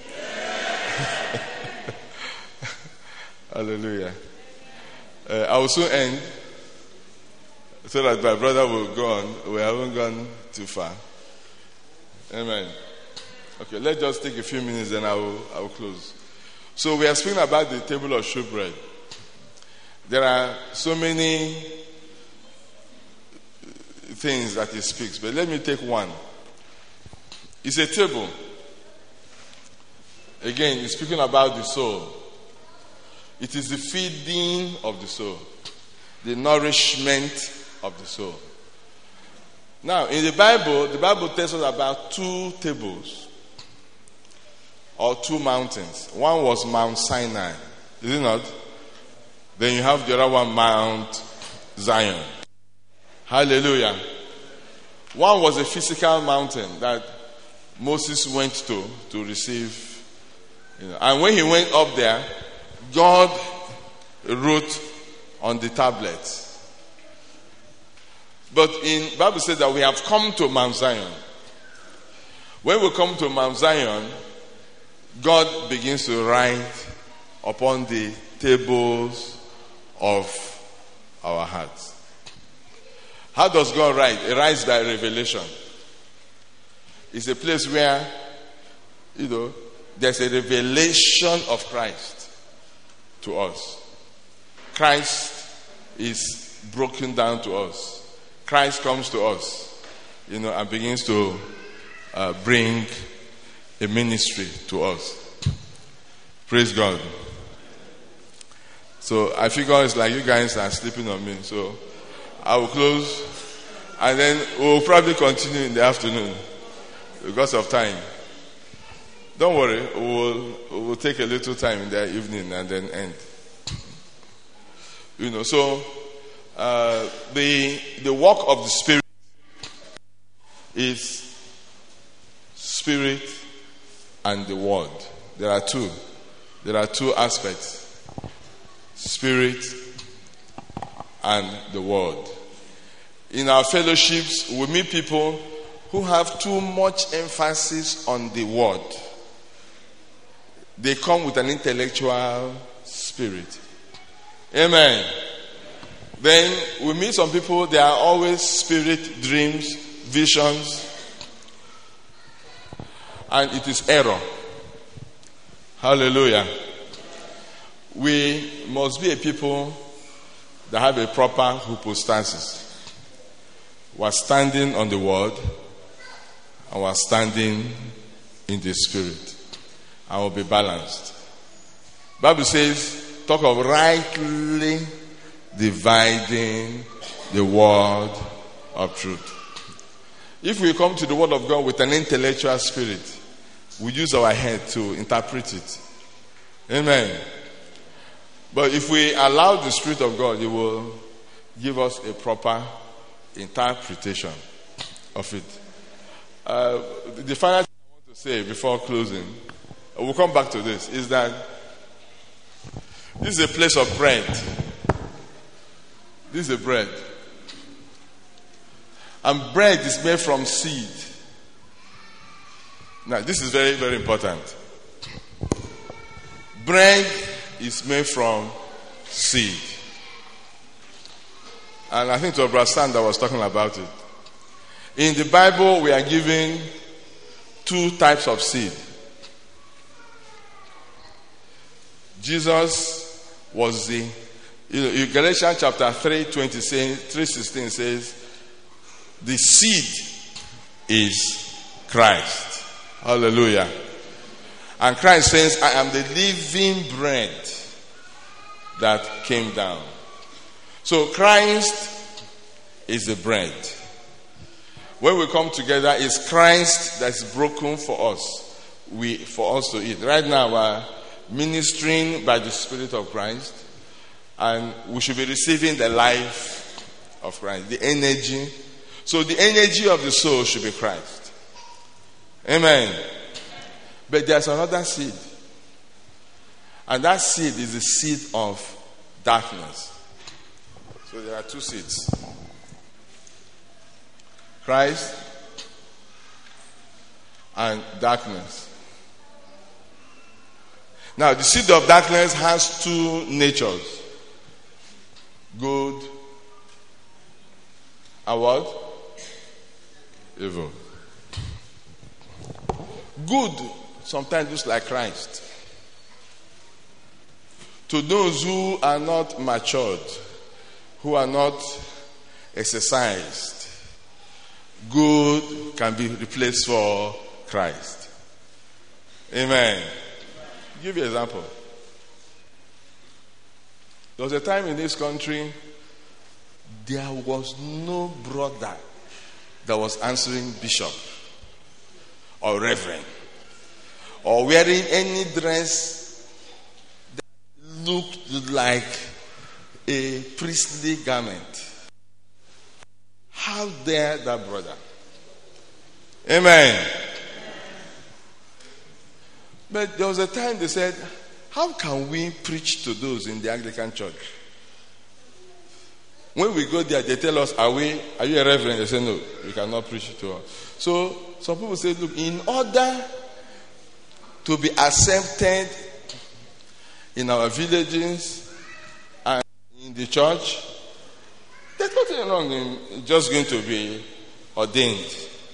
S1: Hallelujah. Uh, I will soon end so that my brother will go on. We haven't gone too far. Amen. Okay, let's just take a few minutes and I will, I will close. So we are speaking about the table of showbread. There are so many things that it speaks, but let me take one. It's a table. Again, it's speaking about the soul. It is the feeding of the soul, the nourishment of the soul. Now, in the Bible, the Bible tells us about two tables or two mountains. One was Mount Sinai, is it not? Then you have the other one, Mount Zion. Hallelujah. One was a physical mountain that Moses went to to receive. You know, and when he went up there, God wrote on the tablets. But in Bible says that we have come to Mount Zion. When we come to Mount Zion, God begins to write upon the tables of our hearts. How does God write? He writes by revelation. It's a place where, you know, there's a revelation of Christ to us. Christ is broken down to us. Christ comes to us, you know, and begins to uh, bring a ministry to us. Praise God. So I figure it's like you guys are sleeping on me. So I will close, and then we'll probably continue in the afternoon because of time. Don't worry, we'll, we'll take a little time in the evening and then end. You know, so uh, the the work of the Spirit is Spirit and the Word. There are two. There are two aspects: Spirit and the Word. In our fellowships, we meet people who have too much emphasis on the Word. They come with an intellectual spirit. Amen. Then we meet some people, they are always spirit, dreams, visions. And it is error. Hallelujah. We must be a people that have a proper hypostasis. We are standing on the Word, and we are standing in the Spirit. And will be balanced. Bible says, talk of rightly dividing the word of truth. If we come to the word of God with an intellectual spirit, we use our head to interpret it. Amen. But if we allow the Spirit of God, He will give us a proper interpretation of it. Uh, the final thing I want to say before closing, we'll come back to this, is that this is a place of bread. This is a bread. And bread is made from seed. Now, this is very, very important. Bread is made from seed. And I think it was Brother Stan that was talking about it. In the Bible, we are given two types of seed. Jesus was the, you know, Galatians chapter three, twenty, three sixteen says, the seed is Christ. Hallelujah. And Christ says, I am the living bread that came down. So Christ is the bread. When we come together, it's Christ that's broken for us, we for us to eat. Right now, we're ministering by the Spirit of Christ, and we should be receiving the life of Christ, the energy. So the energy of the soul should be Christ. Amen. But there's another seed, and that seed is the seed of darkness. So there are two seeds: Christ and darkness. Now, the seed of darkness has two natures: good and what? Evil. Good sometimes looks like Christ. To those who are not matured, who are not exercised, good can be replaced for Christ. Amen. I'll give you an example. There was a time in this country, there was no brother that was answering bishop or reverend or wearing any dress that looked like a priestly garment. How dare that brother? Amen. But there was a time they said, how can we preach to those in the Anglican church? When we go there, they tell us, are we, are you a reverend? They say, no, you cannot preach to us. So some people say, look, in order to be accepted in our villages and in in the church. There's nothing wrong in just going to be ordained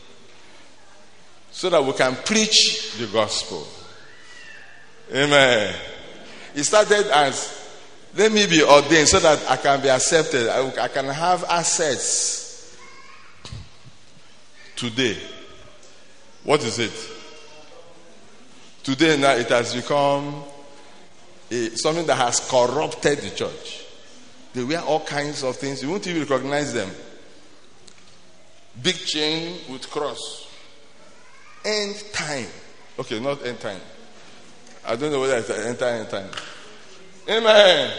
S1: so that we can preach the gospel. Amen. It started as, let me be ordained so that I can be accepted. I, I can have access. Today, what is it? Today now it has become a, something that has corrupted the church. They wear all kinds of things. You won't even recognize them. Big chain with cross. End time. Okay, not end time. I don't know whether it's end time, end time. Amen.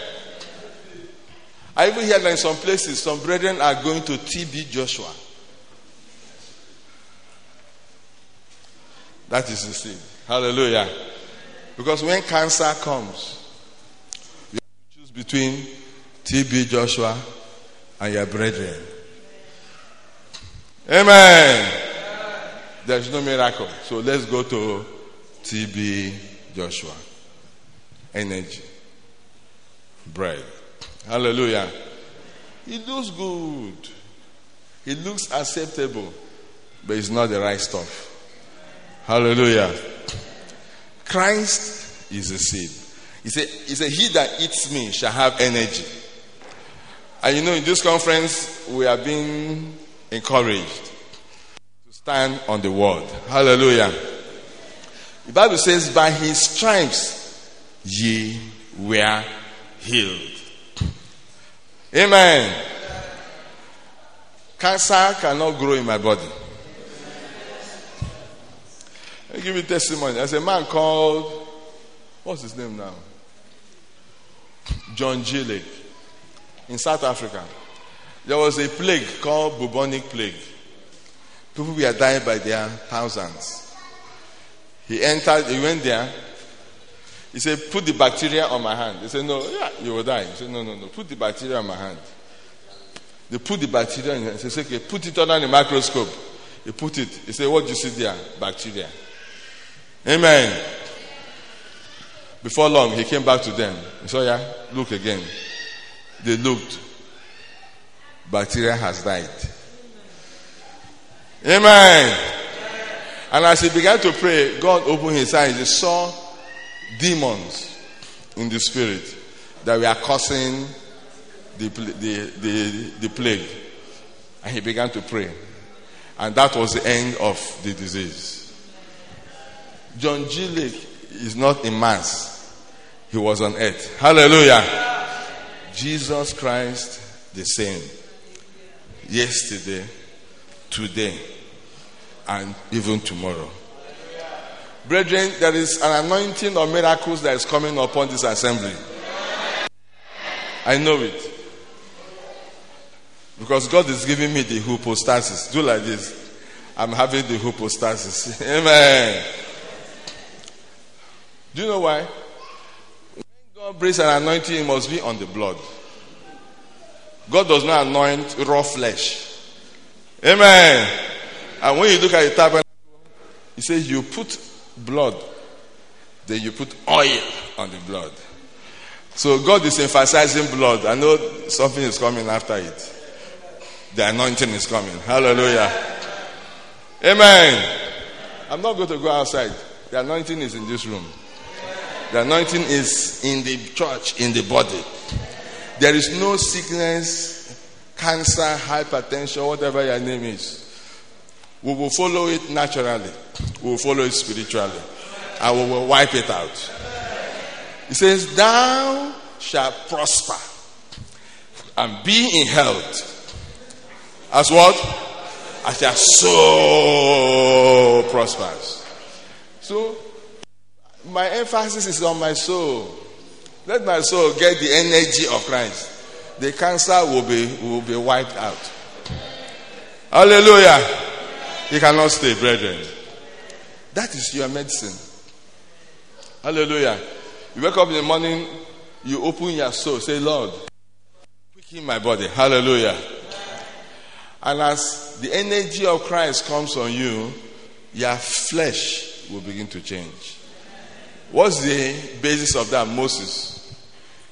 S1: I even hear that in some places, some brethren are going to T B Joshua. That is the seed. Hallelujah. Because when cancer comes, you have to choose between T B Joshua and your brethren. Amen. There's no miracle. So let's go to T B Joshua. Energy. Bread. Hallelujah. It looks good. It looks acceptable. But it's not the right stuff. Hallelujah. Christ is the seed. He said, he said, he that eats me shall have energy. And you know, in this conference, we are being encouraged to stand on the word. Hallelujah. The Bible says, by his stripes ye were healed. Amen. Cancer cannot grow in my body. I'll give you testimony. There's a man called, what's his name now? John G. Lake in South Africa. There was a plague called bubonic plague. People were dying by their thousands. He entered, he went there. He said, put the bacteria on my hand. They said, no, yeah, you will die. He said, no, no, no, put the bacteria on my hand. They put the bacteria in. He said, okay, put it under the microscope. He put it. He said, what do you see there? Bacteria. Amen. Before long, he came back to them. He said, yeah, look again. They looked. Bacteria has died. Amen. And as he began to pray, God opened his eyes. He saw demons in the spirit that were causing the, the, the, the plague. And he began to pray. And that was the end of the disease. John G. Lake is not in Mars. He was on earth. Hallelujah. Jesus Christ the same. Yesterday, today, and even tomorrow. Brethren, there is an anointing of miracles that is coming upon this assembly. I know it. Because God is giving me the hypostasis. Do like this. I'm having the hypostasis. Amen. Do you know why? When God brings an anointing, it must be on the blood. God does not anoint raw flesh. Amen. And when you look at the tabernacle, he says you put blood, then you put oil on the blood. So God is emphasizing blood. I know something is coming after it. The anointing is coming. Hallelujah. Amen. I'm not going to go outside. The anointing is in this room. The anointing is in the church, in the body. There is no sickness, cancer, hypertension, whatever your name is. We will follow it naturally. We will follow it spiritually. And we will wipe it out. He says, thou shalt prosper and be in health. As what? As your soul prospers. So, my emphasis is on my soul. Let my soul get the energy of Christ. The cancer will be will be wiped out. Hallelujah. You cannot stay, brethren. That is your medicine. Hallelujah. You wake up in the morning, you open your soul, say, Lord, quicken my body. Hallelujah. And as the energy of Christ comes on you, your flesh will begin to change. What's the basis of that? Moses.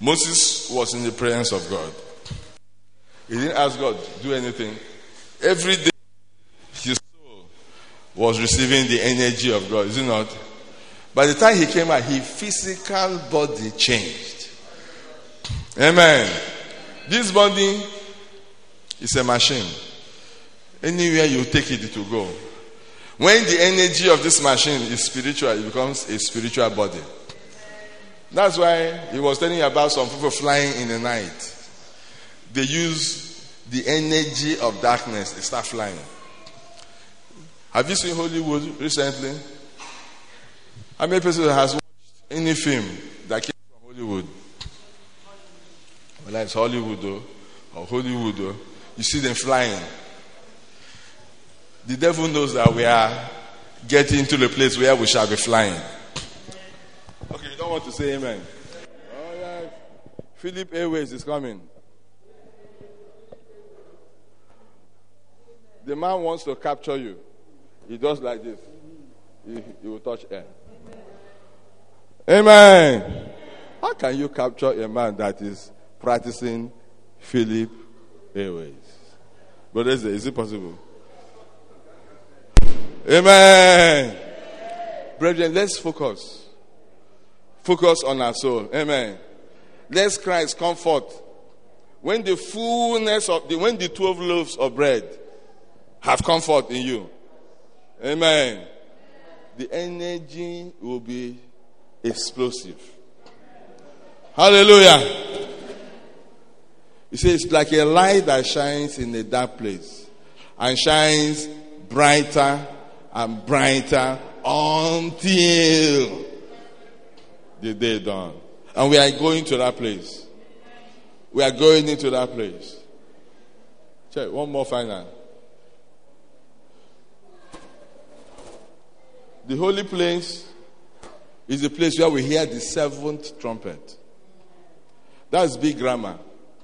S1: Moses was in the presence of God. He didn't ask God to do anything. Every day, his soul was receiving the energy of God, is it not? By the time he came out, his physical body changed. Amen. This body is a machine. Anywhere you take it, it will go. When the energy of this machine is spiritual, it becomes a spiritual body. That's why he was telling you about some people flying in the night. They use the energy of darkness. They start flying. Have you seen Hollywood recently? How many people has watched any film that came from Hollywood? Well, it's Hollywood though, or Hollywood though. You see them flying. The devil knows that we are getting to the place where we shall be flying. Okay, you don't want to say amen. All right. Philip Airways is coming. The man wants to capture you. He does like this. He, he will touch air. Amen. How can you capture a man that is practicing Philip Airways? Brothers, is it possible? Amen. Brethren, let's focus. Focus on our soul. Amen. Let's Christ comfort. When the fullness of the when the twelve loaves of bread have comfort in you. Amen. The energy will be explosive. Hallelujah. He says it's like a light that shines in a dark place and shines brighter and brighter until the day dawn. And we are going to that place. We are going into that place. Check, one more final. The holy place is the place where we hear the seventh trumpet. That's big grammar.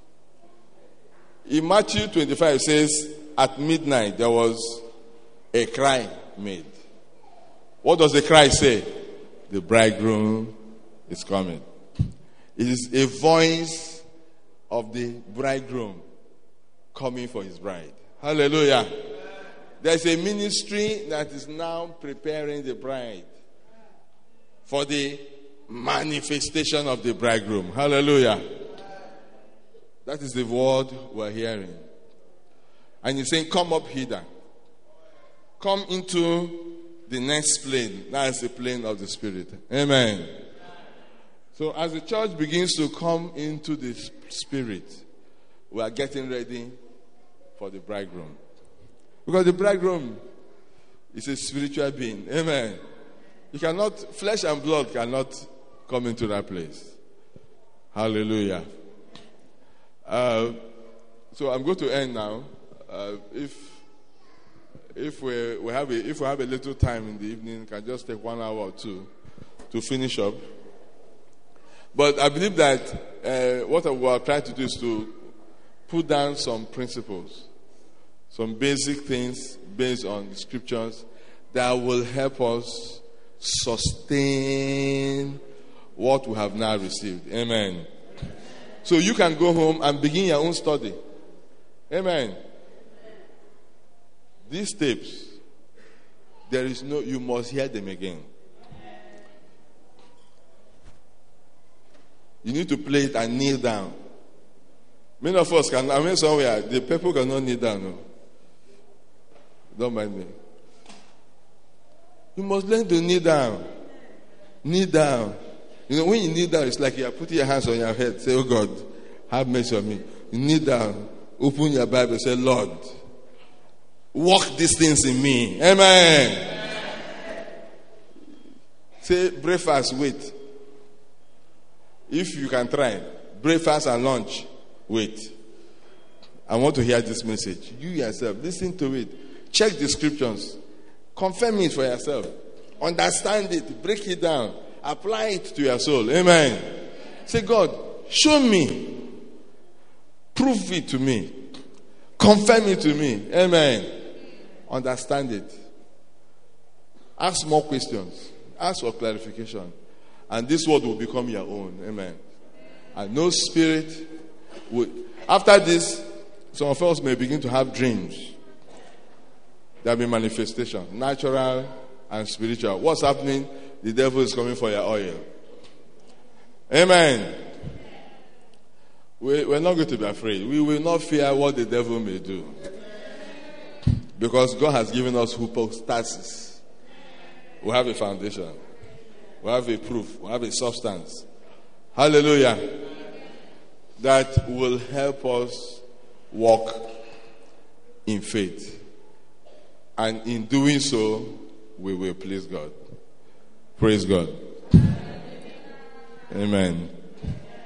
S1: In Matthew twenty-five it says, at midnight there was a cry made. What does the cry say? The bridegroom is coming. It is a voice of the bridegroom coming for his bride. Hallelujah. There's a ministry that is now preparing the bride for the manifestation of the bridegroom. Hallelujah. That is the word we're hearing. And he's saying, come up hither. Come into the next plane. That's the plane of the Spirit. Amen. So as the church begins to come into the Spirit, we are getting ready for the bridegroom. Because the bridegroom is a spiritual being. Amen. You cannot, flesh and blood cannot come into that place. Hallelujah. Uh, so I'm going to end now. Uh, if if we, we have a, if we have a little time in the evening, can just take one hour or two to finish up. But I believe that uh, what we are trying to do is to put down some principles, some basic things based on the scriptures that will help us sustain what we have now received. Amen. So you can go home and begin your own study. Amen. These tapes, there is no, you must hear them again. You need to play it and kneel down. Many of us can, I mean somewhere, the people cannot kneel down. No. Don't mind me. You must learn to kneel down. Kneel down. You know, when you kneel down, it's like you are putting your hands on your head. Say, oh God, have mercy on me. You kneel down. Open your Bible. Say, Lord, work these things in me. Amen. Amen. Say, breakfast, wait. If you can try, breakfast and lunch, wait. I want to hear this message. You yourself, listen to it. Check the scriptures. Confirm it for yourself. Understand it. Break it down. Apply it to your soul. Amen. Say, God, show me. Prove it to me. Confirm it to me. Amen. Understand it. Ask more questions. Ask for clarification. And this word will become your own. Amen. And no spirit would. After this, some of us may begin to have dreams. There will be manifestation, natural and spiritual. What's happening? The devil is coming for your oil. Amen. We, we're not going to be afraid. We will not fear what the devil may do. Because God has given us hypostasis. We have a foundation. We have a proof. We have a substance. Hallelujah. That will help us walk in faith. And in doing so, we will please God. Praise God. Amen.